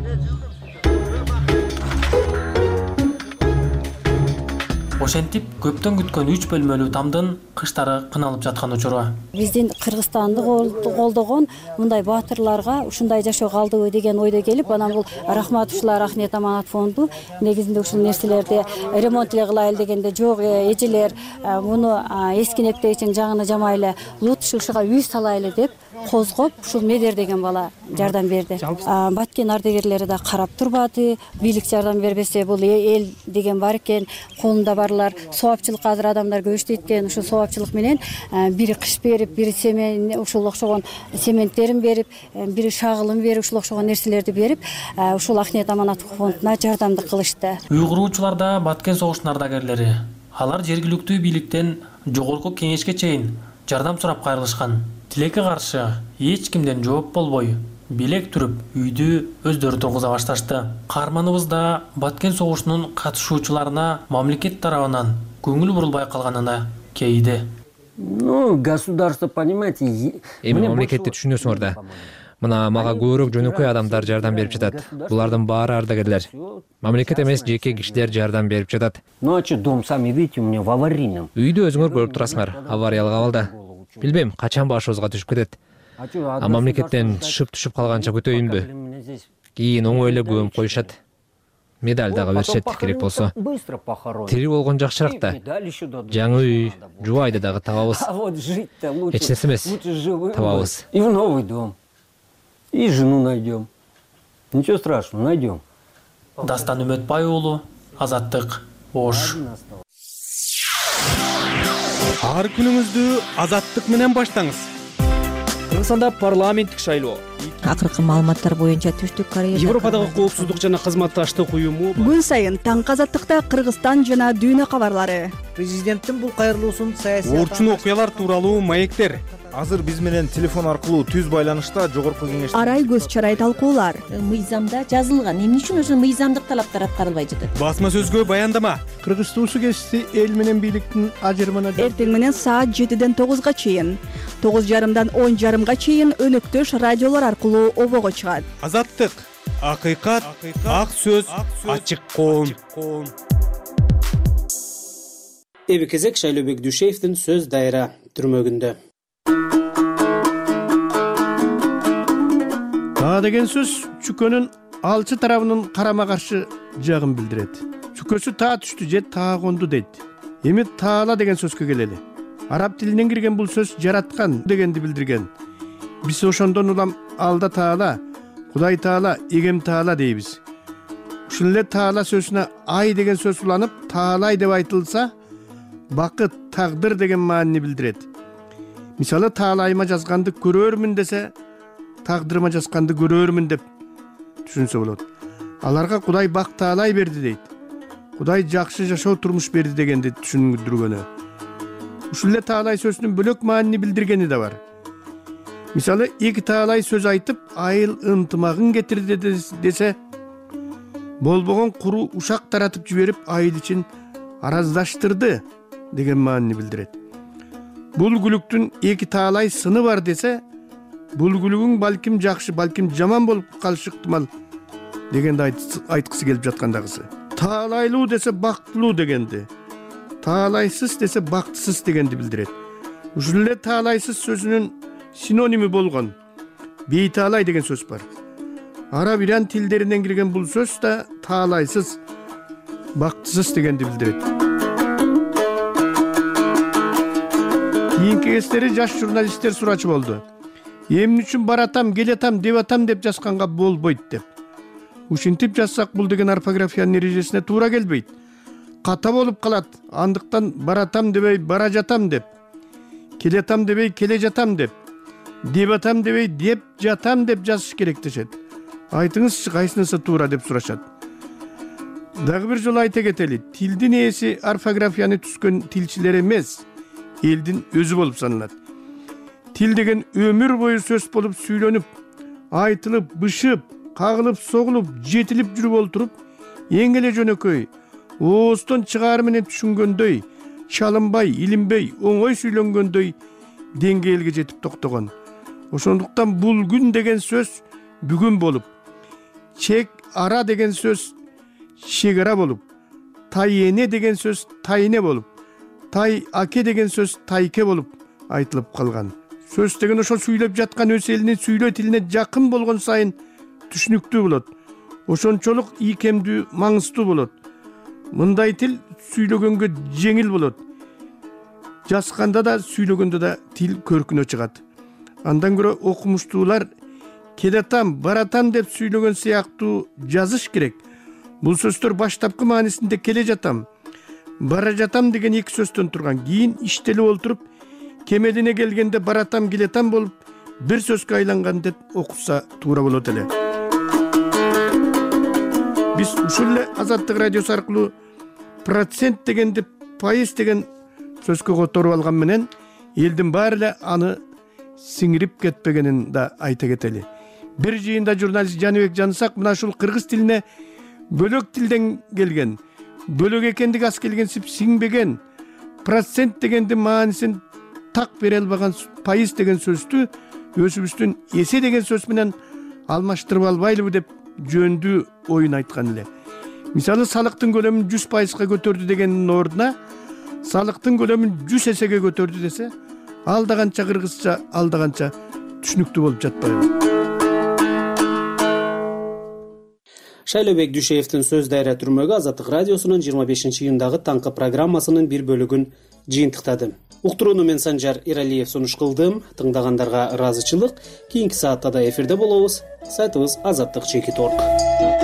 Ошентип көптөн күткөн 3 бөлмөлүү тамдын кыштары кыналып жаткан учуру. Биздин Кыргызстанды колдогон мындай баатырларга ушундай жашоо калдыбы деген ойдо келип, анан бул Рахматовчулар Ак ниет аманат фонду негизинде ушул нерселерди ремонт эле кылайлы дегенде, жок эжелер муну эскинекте үчүн жаңыны жамай эле лутушушуга үй салайлы деп козгоп, ушул Медер деген бала жардам берди. Баткен ардагерлери да карап турбады. Бийлик жардам бербесе бул эл деген бар экен, колунда барлар соопчулукка азыр адамдар көбүштөйт экен. Ушул кабылчылык менен бири кыш берип, бири семен ушул окшогон сементтерин берип, бири шагылын берип, ушул окшогон нерселерди берип, ушул Ак ниет аманаттык фондуна жардамдык кылышты. Үй куруучулар да Баткен согушунун ардагерлери. Алар жергиликтүү бийликтен жогорку кеңешке чейин жардам сурап кайрылышкан. Тилекке каршы эч кимден жооп болбой, белек түрүп, үйдү өздөрү тургуза башташты. Каарманыбыз да Баткен согушунун катышуучуларына мамлекет тарабынан көңүл бурулбай калганына кейиди. Государство, понимаете, эми мамлекетти түшүнөсүңөр да. Мына мага көбүрөөк жөнөкөй адамдар жардам берип жатат. Булардын баары ардагерлер. Мамлекет эмес, жеке кишилер жардам берип жатат. Дом сами видите, у меня в аварийном. Үйдү өзүңөр көрүп турасыңар, авариялык абалда. Билбейм, качан башыбызга түшүп кетет. А мамлекеттен түшүп калганча күтөйүнбү? Кийин оңой эле көмүп коюшат. Медаль дагы беришет керек болсо. Тири болгон жакшыраак да. Жаңы үй, жубайды дагы табабыз. Эч нерсе эмес, табабыз. И в новый дом. И жену найдем. Ничего страшного, найдем. Дастан Үмөтбай уулу, Азаттык, Ош. Ар күнүңүздү Азаттык менен баштаңыз. Кыргызстанда парламенттик шайлоо. Акыркы маалыматтар боюнча Түштүк Кореяда Европадагы коопсуздук жана кызматташтык уюму күн сайын таңкы Азаттыкта Кыргызстан жана дүйнө кабарлары. Президенттин бул кайрылуусун саясий Орчун окуялар тууралуу маектер. Азыр биз менен телефон аркылуу түз байланышта жогорку кеңеш Арай көз чарай талкуулар. Мыйзамда жазылган. Эмне үчүн ошо мыйзамдык талаптар аткарылбай жатат? Басма сөзгө баяндама. Кыргыз туусу кесиси эл менен бийликтин ажырымына Эртең менен саат 7-ден 9-га чейин, 9:30-дан 10:30-га чейин өнөктөш радиолор аркылуу обого чыгат. Азаттык, акыйкат, ак сөз, ачык коом. Эби кезек Шайлообек Дүйшеевдин сөз дайра түрмөгүндө. Таа деген сөз чүкөнүн алчы тарабынын карама каршы жагын билдирет. Чүкөсү таа түштү же таа конду дейт. Эми таала деген сөзгө келели. Араб тилинен кирген бул сөз жараткан дегенди билдирген. Биз ошондон улам алда таала, Кудай таала, эгем таала дейбиз. Ушул эле таала сөзүнө ай деген сөз уланып, таалай деп айтылса, бакыт, тагдыр деген маанини билдирет. Мисалы таалайыма жазганды көрөрмүн десе, тагдырыма жазганды көрөрмүн деп түшүнсө болот. Аларга Кудай бак таалай берди дейт. Кудай жакшы жашоо турмуш берди дегенди түшүндүргөнү. Ушул эле таалай сөзүнүн бөлөк маанини билдиргени да бар. Мисалы эки таалай сөз айтып, айыл ынтымагын кетирди десе, болбогон куру ушак таратып жиберип, айыл ичин араздаштырды деген маанини билдирет. Бул күлүктүн эки таалай сыны бар десе, бул күлүгүң балким жакшы, балким жаман болуп калышы ыктымал дегенди айткысы келип жаткандагысы. Таалайлуу десе бактылуу дегенди, таалайсыз десе бактысыз дегенди билдирет. Ушул эле таалайсыз сөзүнүн синоними болгон бейтаалай деген сөз бар. Араб иран тилдеринен кирген бул сөз да таалайсыз, бактысыз дегенди билдирет. Кийинки кездери жаш журналисттер сурачу болду. Эмне үчүн баратам, келетам, деп атам деп жазганга болбойт деп. Ушинтип жазсак бул деген орфографиянын эрежесине туура келбейт. Ката болуп калат. Андыктан баратам дебей бара жатам деп, келетам дебей келе жатам деп атам дебей деп жатам деп жазыш керек дешет. Айтыңызчы кайсынысы туура деп сурашат. Дагы бир жолу айта кетели, тилдин ээси орфографияны түзгөн тилчилер эмес, элдин өзү болуп саналат. Тил деген өмүр бою сөз болуп сүйлөнүп, айтылып, бышып, кагылып, согулуп, жетилип жүрүп олтуруп, эң эле жөнөкөй, ооздон чыгаар менен түшүнгөндөй, чалынбай, илинбей, оңой сүйлөнгөндөй деңгээлге жетип токтогон. Ошондуктан бул күн деген сөз бүгүн болуп, чек ара деген сөз чек ара болуп, тай эне деген сөз тайне болуп, тай аке деген сөз тайке болуп айтылып калган. Сөз деген ошо сүйлөп жаткан өз элинин сүйлөө тилине жакын болгон сайын түшүнүктүү болот. Ошончолук ийкемдүү, маңыздуу болот. Мындай тил сүйлөгөнгө жеңил болот. Жазганда да, сүйлөгөндө да тил көркүнө чыгат. Андан көрө окумуштуулар келетам, баратам деп сүйлөгөн сыяктуу жазыш керек. Бул сөздөр баштапкы маанисинде келе жатам, бара жатам деген эки сөздөн турган, кийин иштелип отуруп кемелине келгенде баратам келетам болуп бир сөзгө айланган деп окуса туура болот эле. Биз ушул эле Азаттык радиосу аркылуу процент дегенди пайыз деген сөзгө которуп алган менен элдин баары эле аны сиңирип кетпегенин да айта кетели. Бир жыйында журналист Жаныбек Жанысак мына ушул кыргыз тилине бөлөк тилден келген, бөлөк экендиги аз келгенсип сиңбеген, процент дегенди маанисин так бере албаган пайыз деген сөздү өзүбүздүн эсе деген сөз менен алмаштырып албайлыбы деп жөндүү оюн айткан эле. Мисалы салыктын көлөмүн 100%га көтөрдү дегендин ордуна салыктын көлөмүн 100 эсеге көтөрдү десе, алдаганча кыргызча, алдаганча түшүнүктүү болуп жатпайбы? Шайлообек Дүйшеевдин сөз дайра түрмөгү Азаттык радиосунун 25-июндагы таңкы программасынын бир бөлүгүн жыйынтыктады. Уктурууну мен Санжар Иралиев сунуш кылдым. Тыңдагандарга ыраазычылык. Кийинки саатта да эфирде болобуз. Сайтыбыз Азаттык.org.